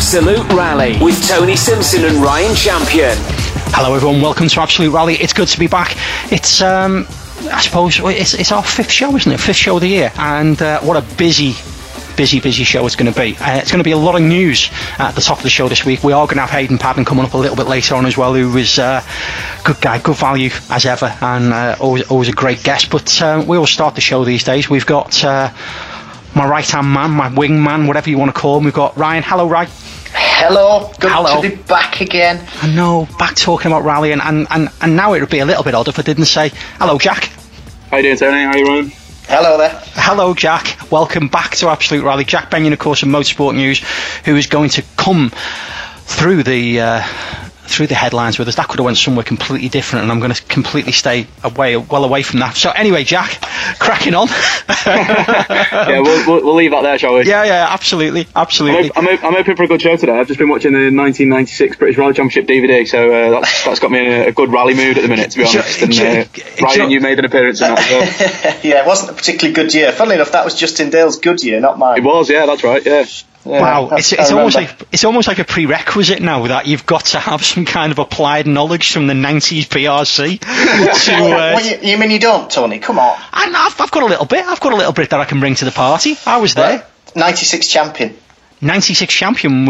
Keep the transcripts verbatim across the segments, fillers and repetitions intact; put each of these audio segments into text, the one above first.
Absolute Rally with Tony Simpson and Ryan Champion. Hello everyone, welcome to Absolute Rally. It's good to be back. It's, um, I suppose, it's, it's our fifth show, isn't it? Fifth show of the year. And uh, what a busy, busy, busy show it's going to be. Uh, it's going to be a lot of news at the top of the show this week. We are going to have Hayden Paddon coming up a little bit later on as well, who is a uh, good guy, good value as ever, and uh, always, always a great guest. But uh, we always start the show these days. We've got uh, my right-hand man, my wing man, whatever you want to call him. We've got Ryan. Hello, Ryan. Hello, good Hello. to be back again. I know, back talking about rally, and, and, and, and now it would be a little bit odd if I didn't say hello, Jack. How you doing, Tony? How you running? Hello there. Hello, Jack. Welcome back to Absolute Rally. Jack Benyon, of course, of Motorsport News, who is going to come through the uh, through the headlines with us. That could have went somewhere completely different, and I'm going to completely stay away, well away from that. So anyway, Jack, cracking on. yeah, we'll, we'll we'll leave that there, shall we? Yeah, yeah, absolutely, absolutely. I'm, I'm, I'm hoping for a good show today. I've just been watching the nineteen ninety-six British Rally Championship D V D, so uh, that's, that's got me in a, a good rally mood at the minute, to be honest. And uh, Ryan, you made an appearance in that as well. Yeah, it wasn't a particularly good year. Funnily enough, that was Justin Dale's good year, not mine. It was, yeah, that's right, yeah. Yeah, wow, it's, it's almost like it's almost like a prerequisite now that you've got to have some kind of applied knowledge from the nineties P R C. to, uh, what, you, you mean you don't, Tony? Come on. I, I've, I've got a little bit. I've got a little bit that I can bring to the party. I was there. ninety-six champion. ninety-six champion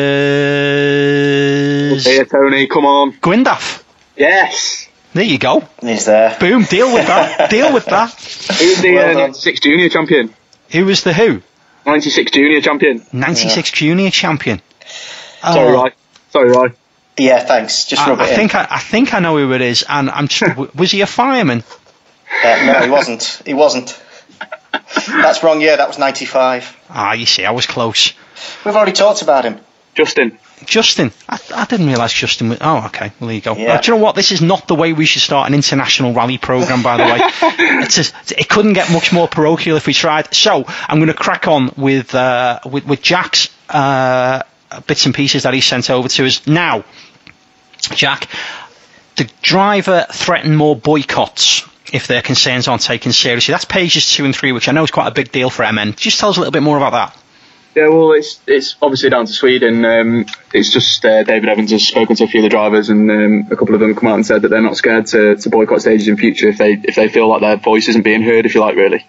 was. Hey, Tony, come on. Gwyndaf. Yes. There you go. He's there. Boom. Deal with that. Deal with that. Who's the Well uh, done. ninety-six junior champion? Who was the who? ninety-six junior champion. ninety-six yeah. junior champion. Sorry, Oh. Roy. Sorry, Roy. Yeah, thanks. Just rub I, it I in. think I, I think I know who it is, and I'm. Just, was he a fireman? Uh, no, he wasn't. He wasn't. That's wrong. Yeah, that was ninety-five. Ah, you see, I was close. We've already talked about him. Justin. Justin. I, I didn't realise Justin was... Oh, OK. Well, there you go. Yeah. Uh, do you know what? This is not the way we should start an international rally programme, by the way. It's a, it couldn't get much more parochial if we tried. So, I'm going to crack on with, uh, with, with Jack's uh, bits and pieces that he sent over to us. Now, Jack, the driver threatened more boycotts if their concerns aren't taken seriously. That's pages two and three, which I know is quite a big deal for M N. Just tell us a little bit more about that. Yeah, well, it's it's obviously down to Sweden. Um, it's just uh, David Evans has spoken to a few of the drivers, and um, a couple of them come out and said that they're not scared to, to boycott stages in future if they if they feel like their voice isn't being heard, if you like, really.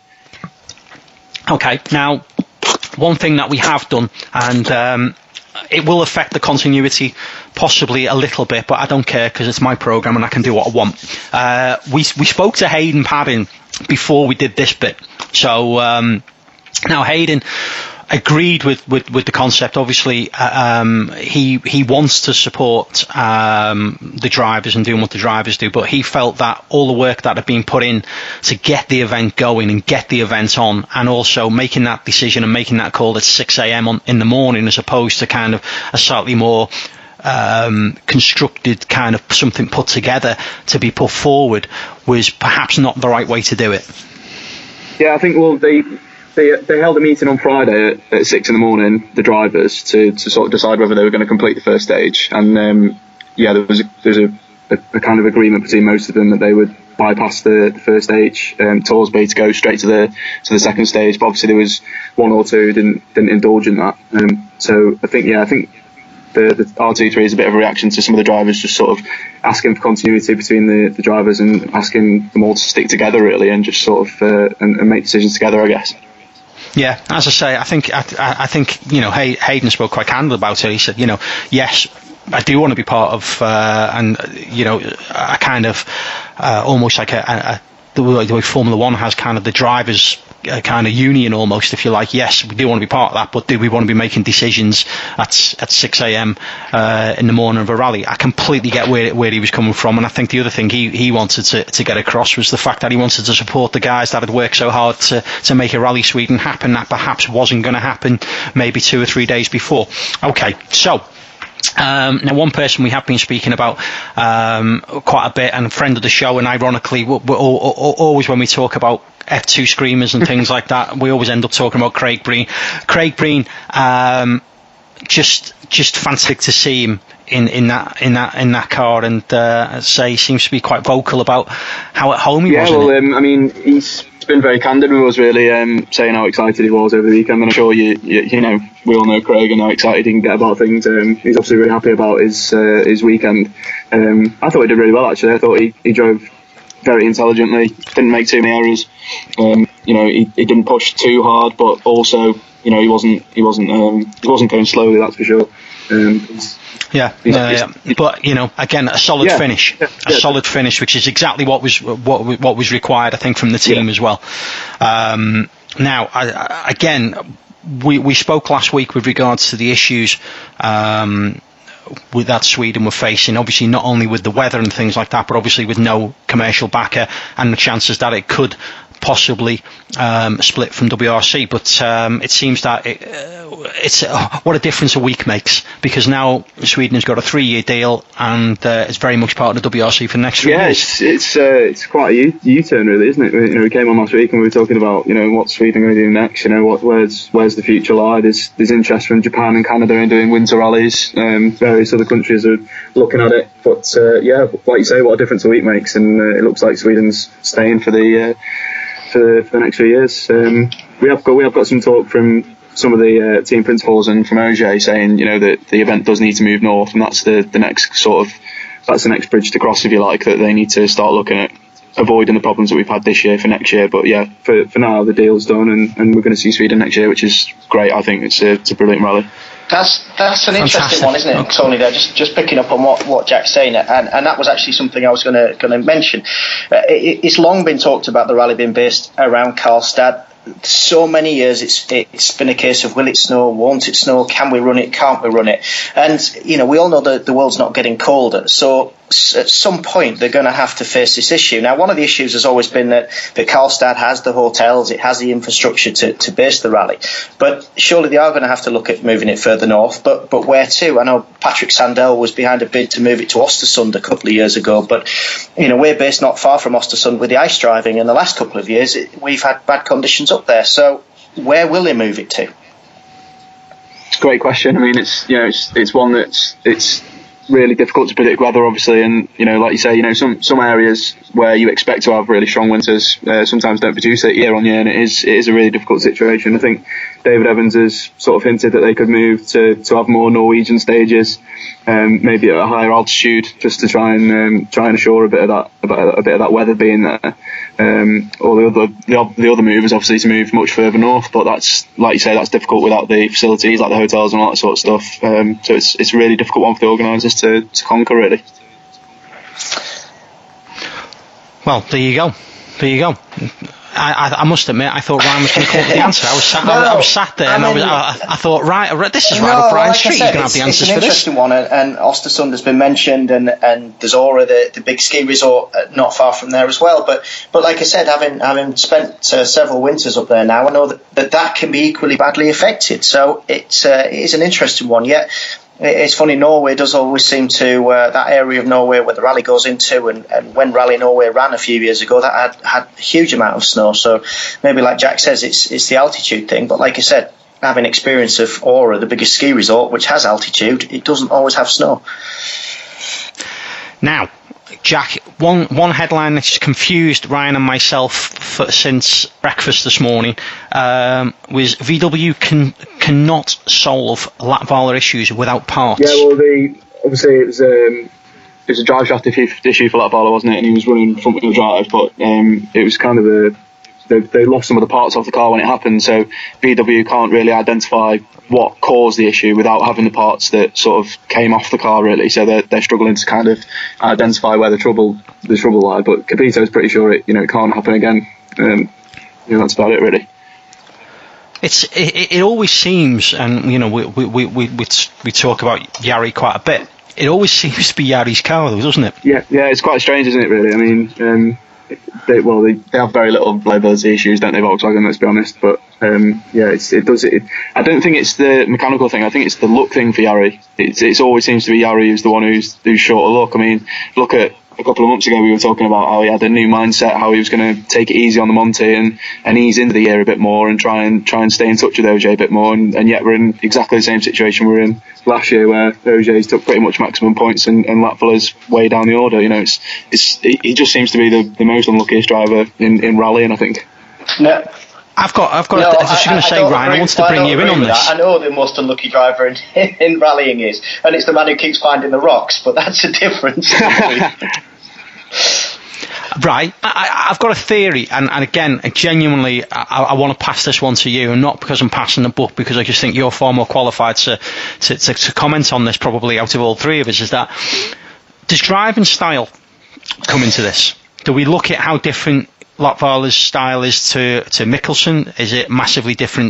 Okay, now, one thing that we have done, and um, it will affect the continuity possibly a little bit, but I don't care because it's my programme and I can do what I want. Uh, we we spoke to Hayden Paddon before we did this bit. So um, now Hayden agreed with, with, with the concept. Obviously, uh, um, he he wants to support um, the drivers and doing what the drivers do, but he felt that all the work that had been put in to get the event going and get the event on, and also making that decision and making that call at six a.m. on in the morning, as opposed to kind of a slightly more um, constructed kind of something put together to be put forward, was perhaps not the right way to do it. Yeah, I think, well, they they they held a meeting on Friday at, at six in the morning, the drivers, to, to sort of decide whether they were going to complete the first stage. And um, yeah, there was a, there's a, a, a kind of agreement between most of them that they would bypass the, the first stage, um, Torsby, to go straight to the to the second stage. But obviously there was one or two who didn't didn't indulge in that. Um, so I think yeah, I think the, the R two three is a bit of a reaction to some of the drivers just sort of asking for continuity between the, the drivers and asking them all to stick together really, and just sort of uh, and, and make decisions together, I guess. Yeah, as I say, I think I, I think you know Hay, Hayden spoke quite candid about it. He said, you know, yes, I do want to be part of, uh, and you know, a kind of uh, almost like a, a, the way the way Formula One has kind of the drivers' uh, kind of union almost, if you like. Yes, we do want to be part of that, but do we want to be making decisions at at six a.m. Uh, in the morning of a rally? I completely get where where he was coming from, and I think the other thing he, he wanted to, to get across was the fact that he wanted to support the guys that had worked so hard to, to make a Rally Sweden happen that perhaps wasn't going to happen maybe two or three days before. Okay, so. Um, now, one person we have been speaking about um, quite a bit, and a friend of the show, and ironically, we're, we're all, all, always when we talk about F two screamers and things like that, we always end up talking about Craig Breen. Craig Breen, um, just just fantastic to see him in, in that in that in that car, and uh, say he seems to be quite vocal about how at home he yeah, was. Yeah, well, in it. Um, I mean, he's been very candid with us, really, um, saying how excited he was over the weekend. And I'm sure you, you, you know, we all know Craig and how excited he can get about things. Um, he's obviously really happy about his uh, his weekend. Um, I thought he did really well, actually. I thought he, he drove very intelligently, didn't make too many errors. Um, you know, he, he didn't push too hard, but also, you know, he wasn't he wasn't um, he wasn't going slowly. That's for sure. Um, he's, Yeah, he's, uh, he's, but you know, again, a solid yeah, finish, yeah, a yeah. solid finish, which is exactly what was what what was required, I think, from the team yeah. as well. Um, now, I, I, again, we we spoke last week with regards to the issues um, with that Sweden were facing. Obviously, not only with the weather and things like that, but obviously with no commercial backer and the chances that it could possibly um, split from W R C, but um, it seems that it, uh, it's uh, what a difference a week makes, because now Sweden has got a three-year deal and uh, it's very much part of the W R C for the next three yeah, years. it's it's, uh, it's quite a U- U-turn, really, isn't it? You know, we came on last week and we were talking about, you know, what's Sweden going to do next. You know, what where's where's the future lie? There's there's interest from Japan and Canada in doing winter rallies. Um, various other countries are looking at it, but uh, yeah, like you say, what a difference a week makes, and uh, it looks like Sweden's staying for the. Uh, For, for the next few years. Um, we have got we have got some talk from some of the uh, team principals and from O J saying, you know, that the event does need to move north, and that's the, the next sort of that's the next bridge to cross, if you like, that they need to start looking at avoiding the problems that we've had this year for next year. But yeah, for for now the deal's done, and, and we're going to see Sweden next year, which is great. I think it's a, it's a brilliant rally. That's that's an interesting Fantastic. one, isn't it, Tony? There, just just picking up on what, what Jack's saying, and, and that was actually something I was going to going to mention. Uh, it, it's long been talked about the rally being based around Karlstad. So many years it's it's been a case of will it snow, won't it snow, can we run it, can't we run it? And you know, we all know that the world's not getting colder, so at some point they're going to have to face this issue. Now, one of the issues has always been that, that Karlstad has the hotels, it has the infrastructure to, to base the rally, but surely they are going to have to look at moving it further north, but but where to? I know Patrick Sandell was behind a bid to move it to Östersund a couple of years ago, but you know, we're based not far from Östersund with the ice driving, and the last couple of years it, we've had bad conditions up there, so where will they move it to? It's a great question. I mean, it's you know, it's it's one that's it's really difficult to predict weather, obviously, and you know, like you say, you know, some some areas where you expect to have really strong winters uh, sometimes don't produce it year on year, and it is it is a really difficult situation. I think David Evans has sort of hinted that they could move to, to have more Norwegian stages, um, maybe at a higher altitude, just to try and um, try and assure a bit of that about a bit of that weather being there. Um, or the other the, the other move is obviously to move much further north, but that's, like you say, that's difficult without the facilities like the hotels and all that sort of stuff. Um, so it's it's a really difficult one for the organisers to, to conquer, really. Well, there you go. There you go. I, I, I must admit, I thought Ryan was going to come up with the answer. I was sat, no, I, I was sat there, I and mean, I, was, I, I thought, right, this is no, right up Brian like Street. I said, He's going to have the answers it's an for this. interesting one, and, and Östersund has been mentioned, and, and there's Aura, the, the big ski resort, not far from there as well. But but like I said, having having spent uh, several winters up there now, I know that, that that can be equally badly affected. So it's uh, it is an interesting one. Yet it's funny, Norway does always seem to uh, that area of Norway where the rally goes into, and, and when Rally Norway ran a few years ago, that had had a huge amount of snow. So maybe, like Jack says, it's it's the altitude thing. But like I said, having experience of Aura, the biggest ski resort, which has altitude, it doesn't always have snow. Now, Jack, one one headline that's confused Ryan and myself for, since breakfast this morning um, was V W can cannot solve Latvala issues without parts. Yeah, well, the obviously it was um, it was a drive shaft issue for Latvala, wasn't it? And he was running front wheel drive, but um, it was kind of a they, they lost some of the parts off the car when it happened, so V W can't really identify what caused the issue without having the parts that sort of came off the car, really. So they're they're struggling to kind of identify where the trouble the trouble lied. But Capito's pretty sure it you know it can't happen again. Um, you know, that's about it, really. It's it, it always seems, and you know we we we we we talk about Jari quite a bit. It always seems to be Jari's car, though, doesn't it? Yeah, yeah, it's quite strange, isn't it? Really, I mean, um, they, well, they, they have very little reliability issues, don't they, Volkswagen? Let's be honest. But um, yeah, it's, it does. It, I don't think it's the mechanical thing. I think it's the look thing for Jari. It's it's always seems to be Jari who's the one who's who's short of luck. I mean, look at a couple of months ago we were talking about how he had a new mindset, how he was going to take it easy on the Monty and, and ease into the year a bit more and try and try and stay in touch with O J a bit more. And, and yet we're in exactly the same situation we were in last year, where O J's took pretty much maximum points and, and Latvala's way down the order. You know, it's it's he just seems to be the, the most unluckiest driver in, in rallying, I think. No. I've got, I've got. No, I was just going to say, Ryan, I wanted to bring you in on this. That. I know the most unlucky driver in, in rallying is, and it's the man who keeps finding the rocks. But that's a difference. Right, I, I've got a theory, and, and again, genuinely, I, I want to pass this one to you, and not because I'm passing the book, because I just think you're far more qualified to, to, to, to comment on this, probably out of all three of us. Is that, does driving style come into this? Do we look at how different Latvala's style is to, to Mikkelsen? Is it massively different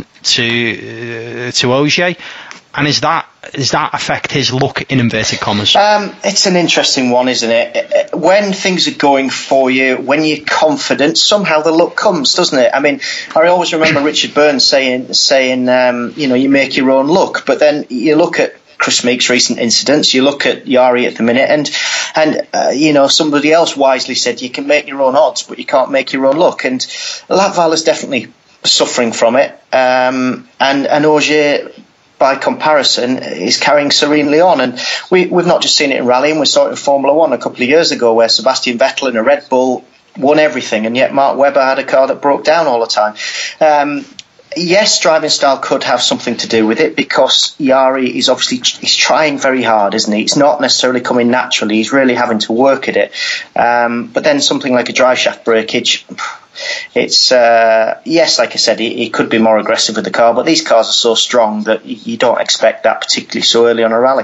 to uh, to O J? And is that does that affect his look, in inverted commas? Um, it's an interesting one, isn't it? When things are going for you, when you're confident, somehow the look comes, doesn't it? I mean, I always remember Richard Burns saying, saying, um, you know, you make your own look. But then you look at Chris Meek's recent incidents, you look at Jari at the minute, and and uh, you know, somebody else wisely said you can make your own odds, but you can't make your own look. And Latvala's definitely suffering from it, um, and and O J, by comparison, is carrying serenely on. And we, we've not just seen it in rallying, we saw it in Formula One a couple of years ago, where Sebastian Vettel in a Red Bull won everything, and yet Mark Webber had a car that broke down all the time. Um, yes, driving style could have something to do with it, because Jari is obviously he's trying very hard, isn't he? It's not necessarily coming naturally. He's really having to work at it. Um, but then something like a drive shaft breakage, it's uh, yes, like I said, he, he could be more aggressive with the car, but these cars are so strong that you don't expect that, particularly so early on a rally.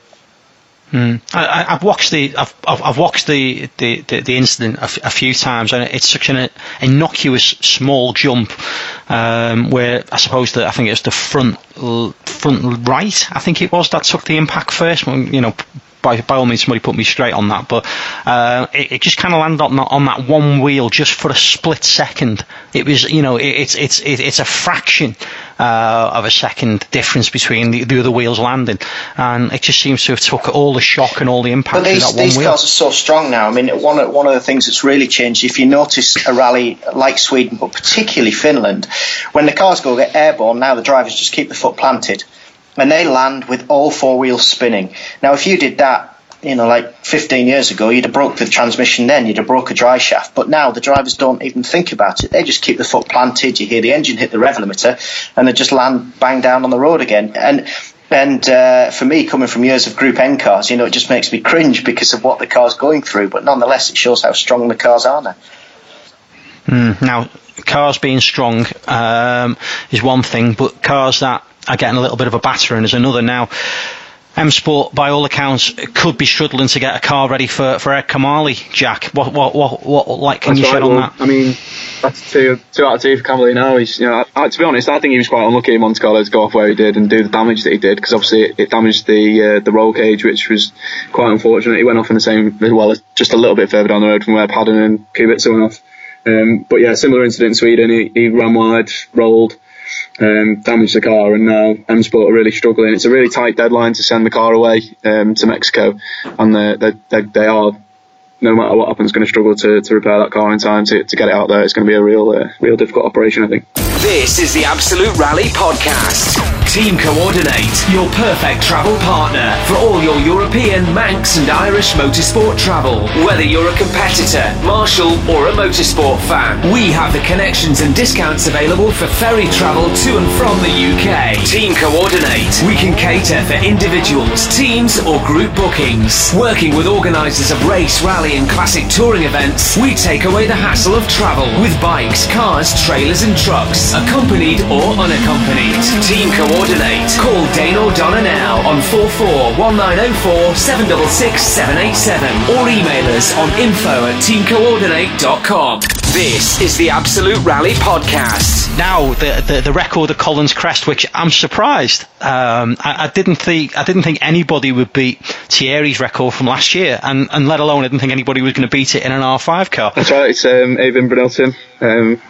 Hmm. I, I've watched the I've I've watched the the, the, the incident a, f- a few times, and it's such an innocuous small jump um, where I suppose that I think it was the front front right I think it was that took the impact first. You know, by by all means, somebody put me straight on that, but uh, it, it just kind of landed on that, on that one wheel just for a split second. It was, you know, it, it's it's it, it's a fraction uh, of a second difference between the, the other wheels landing, and it just seems to have took all the shock and all the impact. But these, of that one these wheel. cars are so strong now. I mean, one of, one of the things that's really changed, if you notice a rally like Sweden, but particularly Finland, when the cars go get airborne, now the drivers just keep the foot planted, and they land with all four wheels spinning. Now, if you did that, you know, like fifteen years ago, you'd have broke the transmission then, you'd have broke a drive shaft. But now the drivers don't even think about it. They just keep the foot planted. You hear the engine hit the rev limiter, and they just land bang down on the road again. And and uh, for me, coming from years of Group N cars, you know, it just makes me cringe because of what the car's going through. But nonetheless, it shows how strong the cars are now. Mm, now, cars being strong um, is one thing, but cars that are getting a little bit of a battering is another. Now, M Sport, by all accounts, could be struggling to get a car ready for, for Ed Kamali. Jack, what what what what light can that's you right, shed on well, that? I mean, that's two two out of two for Kamali now. He's, you know, I, to be honest, I think he was quite unlucky in Monte Carlo to go off where he did and do the damage that he did, because obviously it, it damaged the uh, the roll cage, which was quite unfortunate. He went off in the same, well, just a little bit further down the road from where Padden and Kubica went off. Um, but yeah, similar incident in Sweden. He, he ran wide, rolled, um, damaged the car, and now M Sport are really struggling. It's a really tight deadline to send the car away um, to Mexico, and they they they are, no matter what happens, going to struggle to, to repair that car in time to, to get it out there. It's going to be a real uh, real difficult operation, I think. This is the Absolute Rally Podcast. Team Coordinate, your perfect travel partner for all your European, Manx and Irish motorsport travel. Whether you're a competitor, marshal or a motorsport fan, we have the connections and discounts available for ferry travel to and from the U K. Team Coordinate, we can cater for individuals, teams or group bookings. Working with organisers of race, rally and classic touring events, we take away the hassle of travel with bikes, cars, trailers and trucks, accompanied or unaccompanied. Team Coordinate. Call Dane O'Donnell now on four four one nine oh four seven six six seven eight seven or email us on info at team coordinate dot com. This is the Absolute Rally Podcast. Now, the, the the record of Collins Crest, which I'm surprised. Um, I, I didn't think I didn't think anybody would beat Thierry's record from last year, and, and let alone I didn't think anybody was going to beat it in an R five car. That's right. It's um, Avin Brunelton. Um,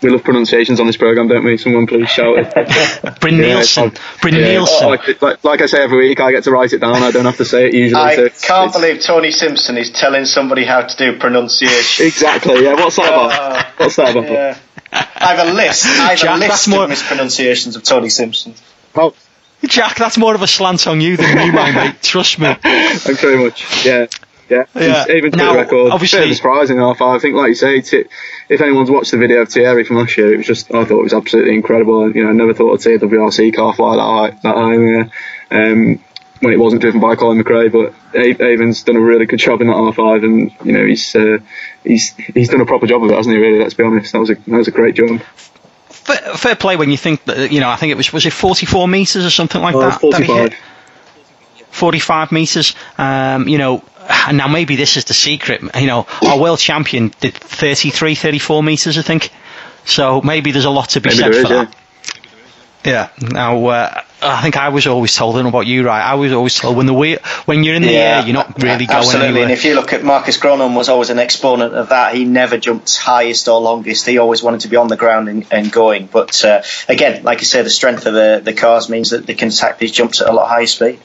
we love pronunciations on this programme, don't we? Someone please shout it. Bryn yeah, Nielsen. Bryn yeah, Nielsen. Like, like, like I say every week, I get to write it down. I don't have to say it usually. I so it's, can't it's, believe Tony Simpson is telling somebody how to do pronunciation. Exactly, yeah. What's that about? Uh, What's that about? Yeah. I have a list. I have Jack, a list more... of mispronunciations of Tony Simpson. Oh. Jack, that's more of a slant on you than me, my mate. Trust me. Thanks very much. Yeah. Yeah, yeah. even to now, the record, obviously, bit of a surprising half hour. I think, like you say, t- if anyone's watched the video of Thierry from last year, it was just, I thought it was absolutely incredible. And, you know, I never thought I'd see a W R C car fly that high, that high in there, um, when it wasn't driven by Colin McRae. But Avon's done a really good job in that R five, and you know, he's uh, he's he's done a proper job of it, hasn't he? Really, let's be honest. That was a that was a great job. Fair, fair play when you think that, you know, I think it was was it forty-four metres or something like oh, that. forty-five. forty-five metres. Um, you know. And now maybe this is the secret, you know, our world champion did thirty-three, thirty-four metres, I think. So maybe there's a lot to be maybe said is, for that. Yeah. yeah. Now, uh, I think I was always told, I don't know about you, right? I was always told when the wheel, when you're in the yeah, air, you're not really going absolutely. anywhere. And if you look at Marcus Gronholm, was always an exponent of that. He never jumped highest or longest. He always wanted to be on the ground and, and going. But uh, again, like I say, the strength of the, the cars means that they can attack these jumps at a lot higher speed.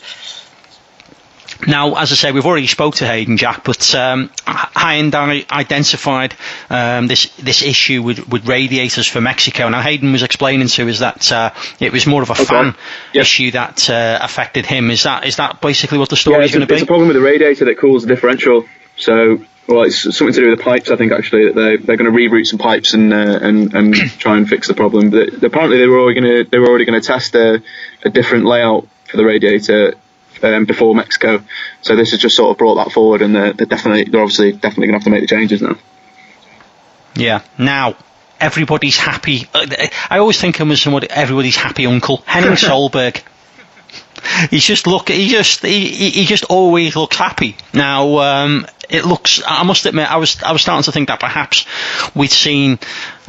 Now, as I say, we've already spoke to Hayden, Jack, but um, Hyundai identified um, this this issue with, with radiators for Mexico. Now, Hayden was explaining to us that uh, it was more of a okay. fan yep. issue that uh, affected him. Is that is that basically what the story yeah, is going to be? It's a problem with the radiator that cools the differential. So, well, it's something to do with the pipes, I think, actually, that they they're going to reroute some pipes and uh, and and try and fix the problem. But apparently, they were already going to they were already going to test a, a different layout for the radiator. Um, before Mexico, so this has just sort of brought that forward, and they're, they're definitely, they're obviously definitely going to have to make the changes now. Yeah. Now, everybody's happy. I always think him as somebody, everybody's happy uncle. Henning Solberg. He's just look. He just he, he just always looks happy. Now, um, it looks. I must admit, I was I was starting to think that perhaps we'd seen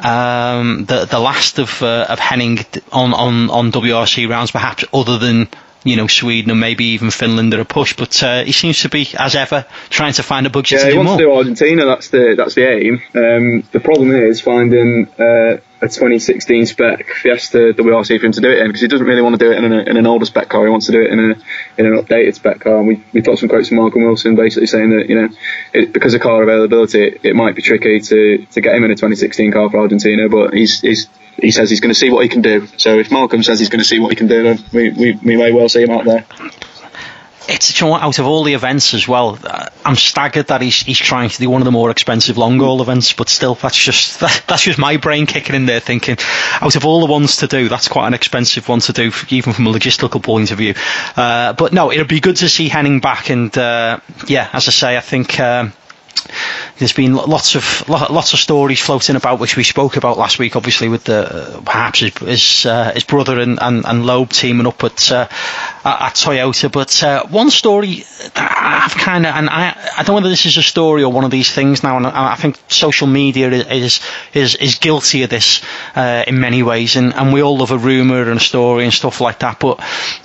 um, the the last of uh, of Henning on, on on W R C rounds, perhaps other than, you know, Sweden and maybe even Finland are a push, but uh, he seems to be, as ever, trying to find a budget yeah, to do more. Yeah, he wants to do Argentina. That's the that's the aim. Um, the problem is finding uh, a twenty sixteen spec Fiesta W R C for him to do it in, because he doesn't really want to do it in, a, in an older spec car. He wants to do it in a in an updated spec car. And we we got some quotes from Malcolm Wilson basically saying that, you know, it, because of car availability, it, it might be tricky to, to get him in a twenty sixteen car for Argentina, but he's he's. He says he's going to see what he can do. So if Malcolm says he's going to see what he can do, then we, we, we may well see him out there. It's, you know, out of all the events as well, uh, I'm staggered that he's he's trying to do one of the more expensive long haul events. But still, that's just that, that's just my brain kicking in there, thinking, out of all the ones to do, that's quite an expensive one to do, even from a logistical point of view. Uh, but no, it'll be good to see Henning back. And uh, yeah, as I say, I think. Um, There's been lots of lots of stories floating about, which we spoke about last week, obviously, with the uh, perhaps his his, uh, his brother and, and, and Loeb teaming up at uh, at Toyota. But uh, one story I've kind of, and I I don't know whether this is a story or one of these things now, and I, I think social media is is is guilty of this uh, in many ways, and, and we all love a rumour and a story and stuff like that, but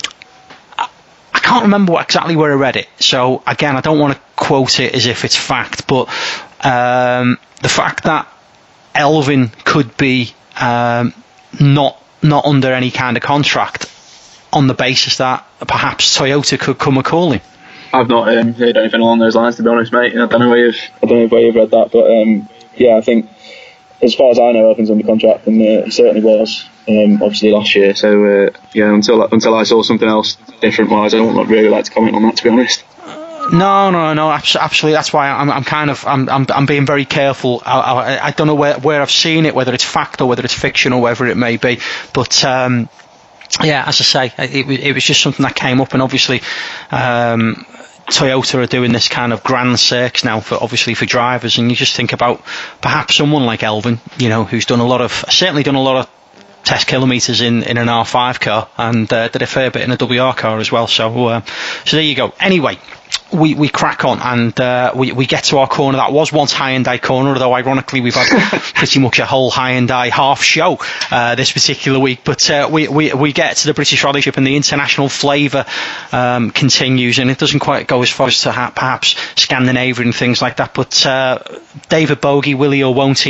I can't remember what, exactly where I read it, so again, I don't want to quote it as if it's fact, but um, the fact that Elfyn could be um, not not under any kind of contract on the basis that perhaps Toyota could come a calling. I've not um, heard anything along those lines, to be honest, mate. I don't know where you've I don't know where you've read that, but um, yeah, I think as far as I know, Elfyn's under contract, and uh, he certainly was. Um, obviously last year, so uh, yeah. Until until I saw something else different, wise, I don't really like to comment on that, to be honest. No, no, no, absolutely. That's why I'm, I'm kind of, I'm, I'm, I'm being very careful. I, I, I don't know where, where I've seen it, whether it's fact or whether it's fiction or whatever it may be. But um, yeah, as I say, it, it was just something that came up, and obviously. Um, Toyota are doing this kind of grand circs now for obviously for drivers, and you just think about perhaps someone like Elfyn, you know, who's done a lot of certainly done a lot of test kilometres in, in an R five car, and uh, did a fair bit in a W R car as well. So uh, so there you go. Anyway, we, we crack on, and uh, we, we get to our corner. That was once Hyundai corner, although ironically we've had pretty much a whole Hyundai half show uh, this particular week. But uh, we, we, we get to the British Rallyship, and the international flavour um, continues, and it doesn't quite go as far as to ha- perhaps Scandinavia and things like that. But uh, David Bogie, will he or won't he?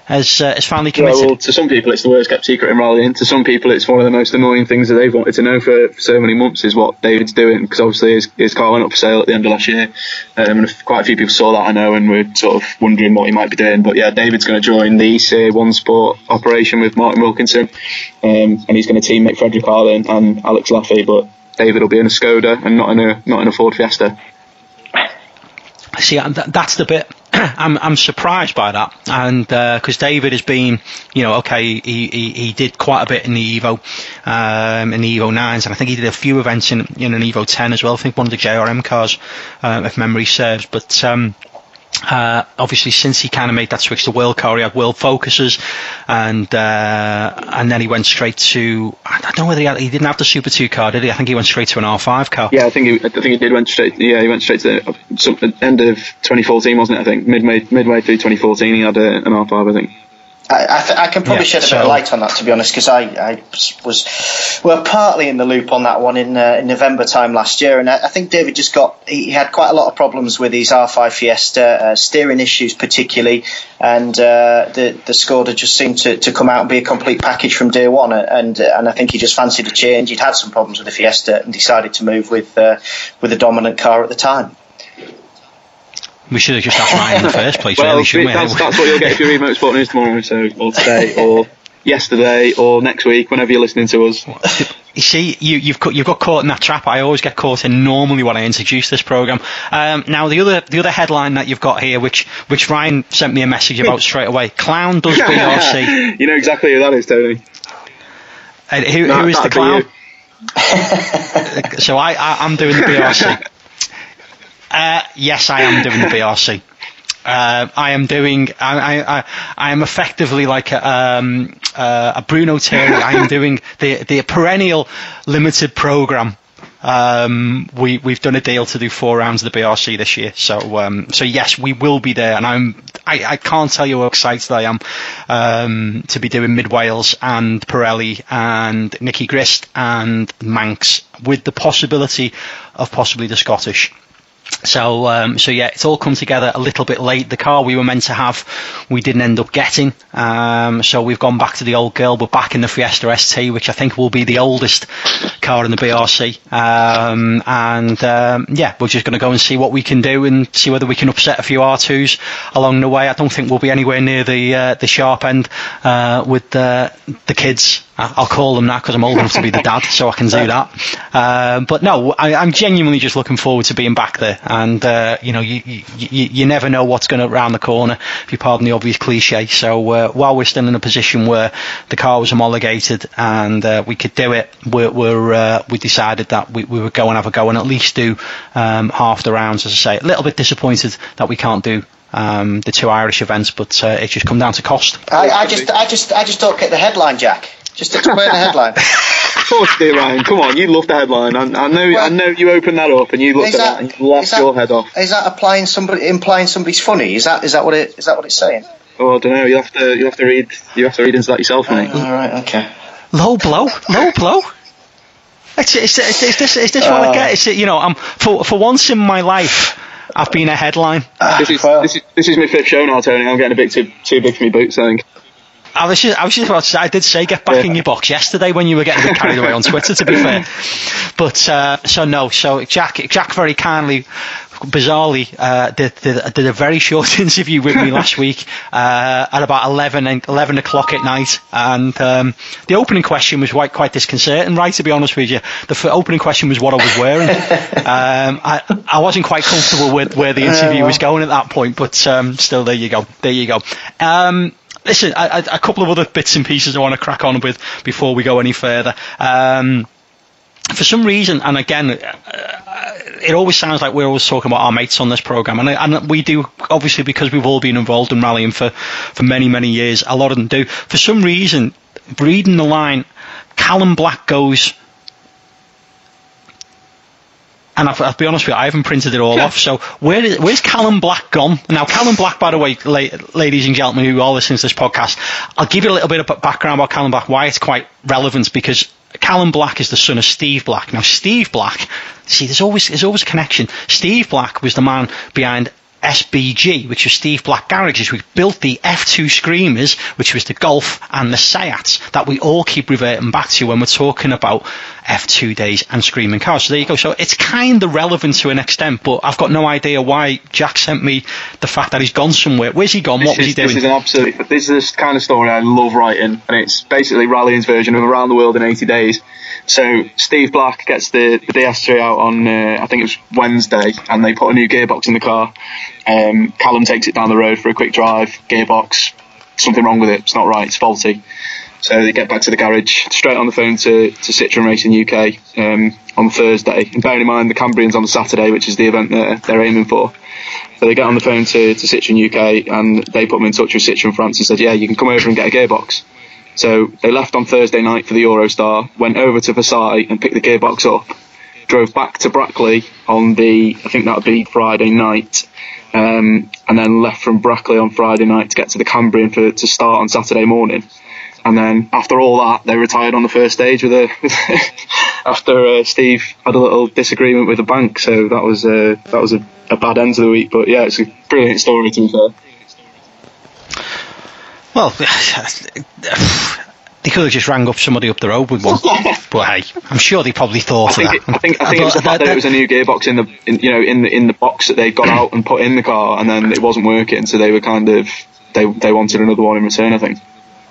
has uh, has finally committed. Yeah, well, to some people it's the worst kept secret in rallying. To some people it's one of the most annoying things that they've wanted to know for, for so many months is what David's doing, because obviously his, his car went up for sale at the end of last year, um, and quite a few people saw that, I know, and were sort of wondering what he might be doing. But yeah, David's going to join the E C A One Sport operation with Martin Wilkinson, um, and he's going to team Mick Frederick Harlan and Alex Laffey, but David will be in a Skoda and not in a not in a Ford Fiesta. See, that's the bit I'm I'm surprised by that, and because uh, David has been, you know, okay, he, he he did quite a bit in the Evo, um, in the Evo nines, and I think he did a few events in in an Evo ten as well. I think one of the J R M cars, uh, if memory serves, but. Um, Uh, obviously, since he kind of made that switch to World Car, he had World Focuses, and uh, and then he went straight to, I don't know whether he had, he didn't have the Super two car, did he? I think he went straight to an R five car. Yeah, I think he, I think he did went straight. Yeah, he went straight to the some, end of twenty fourteen, wasn't it? I think midway midway through twenty fourteen, he had a, an R five, I think. I, I, th- I can probably yeah, shed a so, bit of light on that, to be honest, because I, I was well partly in the loop on that one in, uh, in November time last year, and I, I think David just got he had quite a lot of problems with his R five Fiesta, uh, steering issues particularly, and uh, the the Skoda just seemed to, to come out and be a complete package from day one, and and I think he just fancied a change. He'd had some problems with the Fiesta and decided to move with uh, with the dominant car at the time. We should have just asked Ryan in the first place, well, really, shouldn't we? That's, that's what you'll get if you read Motorsport News tomorrow, so, or today, or yesterday, or next week, whenever you're listening to us. You see, you, you've you've got caught in that trap. I always get caught in normally when I introduce this programme. Um, now, the other the other headline that you've got here, which which Ryan sent me a message about straight away, Clown does B R C. You know exactly who that is, Tony. Uh, who, no, who is the Clown? So I, I, I'm doing the B R C. Uh, yes, I am doing the B R C. Uh, I am doing. I, I, I am effectively like a, um, uh, a Bruno Terry. I am doing the the perennial limited program. Um, we we've done a deal to do four rounds of the B R C this year. So um, so yes, we will be there, and I'm. I, I can't tell you how excited I am um, to be doing Mid Wales and Pirelli and Nicky Grist and Manx, with the possibility of possibly the Scottish. So, um, so yeah, it's all come together a little bit late. The car we were meant to have, we didn't end up getting. Um, so we've gone back to the old girl. We're back in the Fiesta S T, which I think will be the oldest car in the B R C. Um, and um, yeah, we're just going to go and see what we can do and see whether we can upset a few R twos along the way. I don't think we'll be anywhere near the uh, the sharp end uh, with the the kids. I'll call them that because I'm old enough to be the dad, so I can do that. Uh, but no, I, I'm genuinely just looking forward to being back there. And uh, you know, you, you you never know what's going to round the corner, if you pardon the obvious cliche. So uh, while we're still in a position where the car was homologated and uh, we could do it, we're, we're uh, we decided that we, we would go and have a go and at least do um, half the rounds. As I say, a little bit disappointed that we can't do um, the two Irish events, but uh, it's just come down to cost. I, I just, I just, I just don't get the headline, Jack. Just explain the headline. Of course you do, Ryan. Come on, you love the headline. I, I know. Well, I know you opened that up and you looked at that, that and you laughed that, your head off. Is that applying somebody, implying somebody's funny? Is that is that what it is that what it's saying? Oh, I don't know. You have to you have to read you have to read into that yourself, mate. Oh, all right, okay. Low blow, low blow. It's, it's, it's, it's this it's this uh, what I get. It's, you know, I'm for for once in my life, I've been a headline. Uh, this is well. this is this is my fifth show now, Tony. I'm getting a bit too too big for me boots, I think. I was just, I was just about to say, I did say get back yeah. in your box yesterday when you were getting a bit carried away on Twitter, to be fair. But, uh, so no, so Jack, Jack very kindly, bizarrely, uh, did, did, did a very short interview with me last week, uh, at about eleven, eleven o'clock at night. And, um, the opening question was quite, quite disconcerting, right, to be honest with you. The f- opening question was what I was wearing. um, I, I wasn't quite comfortable with where the interview was going at that point, but, um, still, there you go. There you go. Um, Listen, I, I, a couple of other bits and pieces I want to crack on with before we go any further. Um, for some reason, and again, uh, it always sounds like we're always talking about our mates on this programme, and, and we do, obviously, because we've all been involved in rallying for, for many, many years. A lot of them do. For some reason, reading the line, Callum Black goes... And I'll, I'll be honest with you, I haven't printed it all yeah. off. So where is, where's Callum Black gone? Now, Callum Black, by the way, la- ladies and gentlemen who are listening to this podcast, I'll give you a little bit of background about Callum Black, why it's quite relevant, because Callum Black is the son of Steve Black. Now, Steve Black, see, there's always there's always a connection. Steve Black was the man behind S B G, which was Steve Black Garages. We built the F two Screamers, which was the Golf and the Seats, that we all keep reverting back to when we're talking about F two days and screaming cars. So there you go. So it's kind of relevant to an extent, but I've got no idea why Jack sent me the fact that he's gone somewhere. Where's he gone? This What was is, he doing? This is an absolute. This is the kind of story I love writing, and it's basically Rallying's version of Around the World in eighty days. So Steve Black gets the, the D S three out on uh, I think it was Wednesday, and they put a new gearbox in the car. Um, Callum takes it down the road for a quick drive. Gearbox, something wrong with it. It's not right. It's faulty. So they get back to the garage, straight on the phone to, to Citroen Racing U K um, on Thursday. And bearing in mind the Cambrian's on the Saturday, which is the event that they're aiming for. So they get on the phone to, to Citroen U K, and they put them in touch with Citroen France and said, yeah, you can come over and get a gearbox. So they left on Thursday night for the Eurostar, went over to Versailles and picked the gearbox up, drove back to Brackley on the, I think that would be Friday night, um, and then left from Brackley on Friday night to get to the Cambrian for, to start on Saturday morning. And then after all that, they retired on the first stage with a after uh, Steve had a little disagreement with the bank. So that was uh, that was a, a bad end to the week. But yeah, it's a brilliant story, to be fair. Well, they could have just rang up somebody up the road with one. But hey, I'm sure they probably thought I think of it, that. I think I think it was the fact that it was a new gearbox in the in, you know in the in the box that they got out and put in the car, and then it wasn't working, so they were kind of they they wanted another one in return, I think.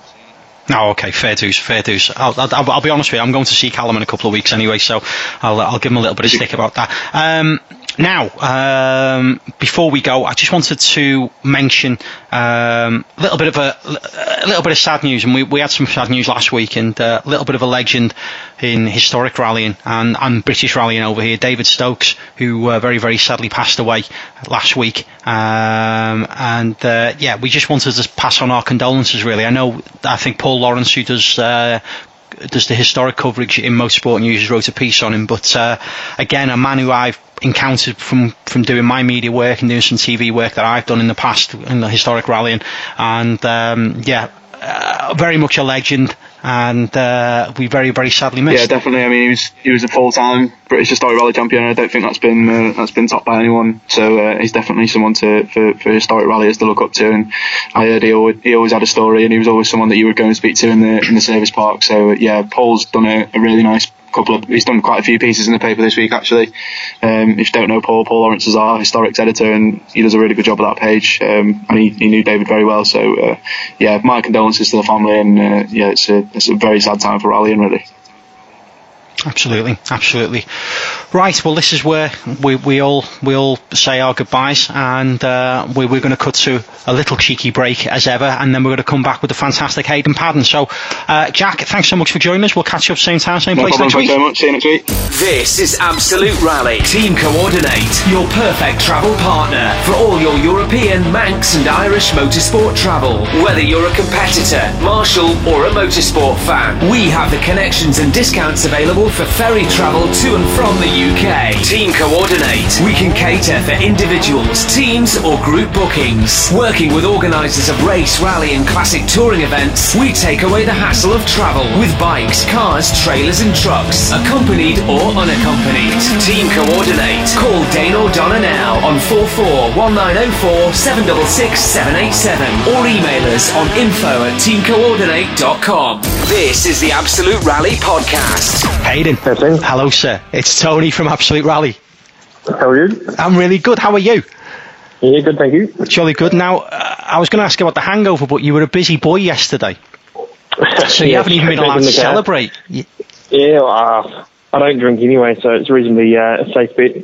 Oh, okay, fair dues, fair dues. I'll, I'll, I'll be honest with you, I'm going to see Callum in a couple of weeks anyway, so I'll, I'll give him a little bit of stick about that. Um, now, um, before we go, I just wanted to mention um, a little bit of a, a little bit of sad news, and we, we had some sad news last week, and uh, a little bit of a legend in historic rallying and, and British rallying over here, David Stokes, who uh, very, very sadly passed away last week. Um, and uh, yeah, we just wanted to pass on our condolences, really. I know, I think Paul Lawrence, who does uh, does the historic coverage in Motorsport News, wrote a piece on him. But uh, again, a man who I've encountered from, from doing my media work and doing some T V work that I've done in the past in the historic rallying. And um, yeah, uh, very much a legend. And uh, we very, very sadly missed. Yeah, definitely. I mean, he was he was a full-time British Historic Rally champion. I don't think that's been uh, that's been topped by anyone. So uh, he's definitely someone to for, for historic rallyers to look up to. And I heard he always, he always had a story, and he was always someone that you would go and speak to in the in the service park. So uh, yeah, Paul's done a, a really nice couple of. He's done quite a few pieces in the paper this week, actually. Um, if you don't know Paul, Paul Lawrence is our historics editor, and he does a really good job of that page. Um, and he, he knew David very well. So uh, yeah, my condolences to the family, and uh, yeah, it's a it's a very sad time for rallying, really. Absolutely, absolutely. Right, well, this is where we, we all we all say our goodbyes, and uh, we, we're going to cut to a little cheeky break as ever, and then we're going to come back with the fantastic Hayden Padden. So, uh, Jack, thanks so much for joining us. We'll catch you up same time, same no place problem, next week. Thanks very much. See you next week. This is Absolute Rally. Team Coordinate, your perfect travel partner for all your European, Manx and Irish motorsport travel. Whether you're a competitor, marshal or a motorsport fan, we have the connections and discounts available for ferry travel to and from the U K. Team Coordinate. We can cater for individuals, teams or group bookings. Working with organisers of race, rally and classic touring events, we take away the hassle of travel with bikes, cars, trailers and trucks, accompanied or unaccompanied. Team Coordinate. Call Dane or Donna now on four four one nine oh four seven six six seven eight seven or email us on info at team coordinate dot com. This is the Absolute Rally Podcast. Hayden. Hello, sir. It's Tony from Absolute Rally. How are you? I'm really good. How are you? Yeah, good, thank you. Jolly good. Now, uh, I was going to ask you about the hangover, but you were a busy boy yesterday. So you yeah, haven't even been allowed to celebrate. Yeah, well, uh, I don't drink anyway, so it's reasonably uh, a safe bet.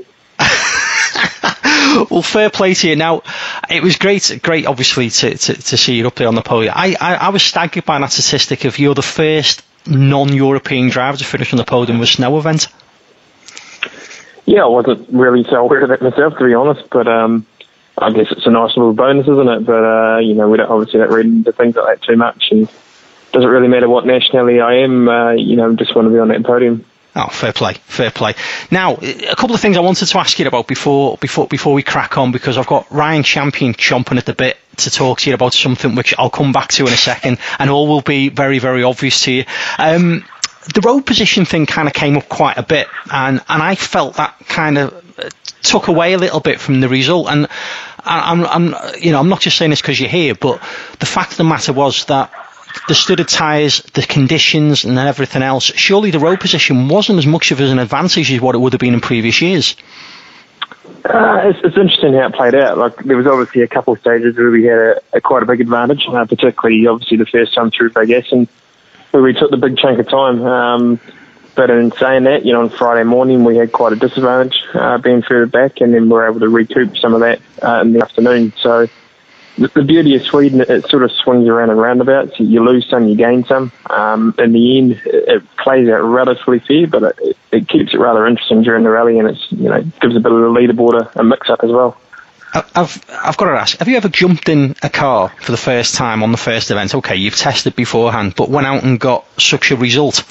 Well, fair play to you. Now, it was great, great, obviously, to, to, to see you up there on the podium. I, I, I was staggered by that statistic of you're the first non-European driver to finish on the podium with a snow event. Yeah, I wasn't really so aware of that myself, to be honest, but um, I guess it's a nice little bonus, isn't it? But, uh, you know, we don't obviously don't read into things like that too much, and it doesn't really matter what nationality I am, uh, you know, just want to be on that podium. Oh, fair play, fair play. Now, a couple of things I wanted to ask you about before before before we crack on, because I've got Ryan Champion chomping at the bit to talk to you about something which I'll come back to in a second, and all will be very, very obvious to you. Um, the road position thing kind of came up quite a bit, and, and I felt that kind of took away a little bit from the result. And I'm, I'm, you know, I'm not just saying this because you're here, but the fact of the matter was that the studded tyres, the conditions, and everything else. Surely the road position wasn't as much of an advantage as what it would have been in previous years. Uh, it's, it's interesting how it played out. Like there was obviously a couple of stages where we had a, a quite a big advantage, uh, particularly obviously the first time through Big Essen, where we took the big chunk of time. Um, but in saying that, you know, on Friday morning we had quite a disadvantage uh, being further back, and then we were able to recoup some of that uh, in the afternoon. So the, the beauty of Sweden, it sort of swings around and roundabouts. You lose some, you gain some. Um, in the end, it, it plays out relatively fair, but it, it keeps it rather interesting during the rally, and it's, you know, gives a bit of the leaderboard a, a mix-up as well. I've I've got to ask, have you ever jumped in a car for the first time on the first event? Okay, you've tested beforehand, but went out and got such a result?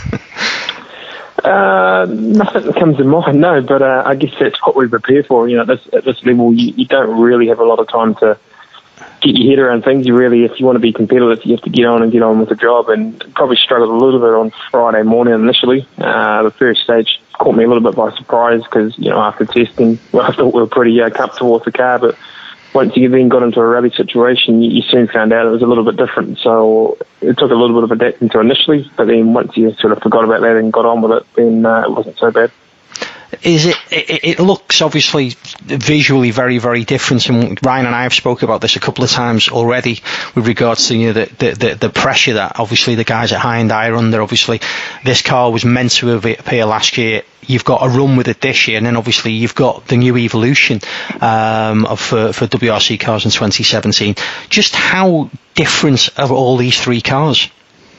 uh, nothing comes to mind, no, but uh, I guess that's what we prepare for. You know, at this, at this level, you, you don't really have a lot of time to get your head around things. You really, if you want to be competitive, you have to get on and get on with the job, and probably struggled a little bit on Friday morning initially. Uh, the first stage caught me a little bit by surprise because, you know, after testing, well, I thought we were pretty uh, comfortable with the car, but once you then got into a rally situation, you, you soon found out it was a little bit different. So it took a little bit of adapting to initially, but then once you sort of forgot about that and got on with it, then uh, it wasn't so bad. Is it, it? It looks obviously visually very, very different, and Ryan and I have spoken about this a couple of times already with regards to, you know, the the, the, the pressure that obviously the guys at Hyundai are under. Obviously, this car was meant to appear last year. You've got a run with it this year, and then obviously you've got the new evolution um, of for, for W R C cars in twenty seventeen. Just how different are all these three cars?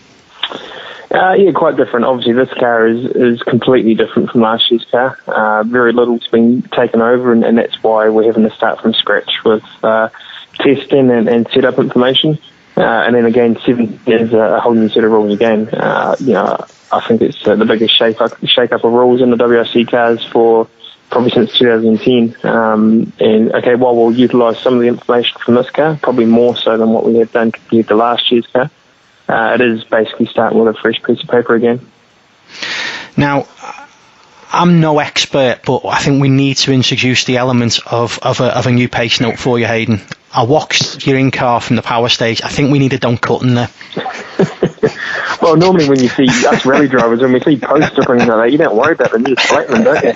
Uh, yeah, quite different. Obviously, this car is, is completely different from last year's car. Uh, very little's been taken over, and, and that's why we're having to start from scratch with uh, testing and, and setup information. Uh, and then again, seven is a whole new set of rules again. Uh, you know, I think it's uh, the biggest shake up, shake up of rules in the W R C cars for probably since two thousand ten. Um, and okay, while we'll utilise some of the information from this car, probably more so than what we have done compared to last year's car. Uh, it is basically starting with a fresh piece of paper again. Now, I'm no expert, but I think we need to introduce the element of, of, a, of a new pace note for you, Hayden. I watched your in-car from the power stage. I think we need a don't cut in there. Well, normally when you see us rally drivers, when we see posts or something like that, you don't worry about them. You just select them, don't you?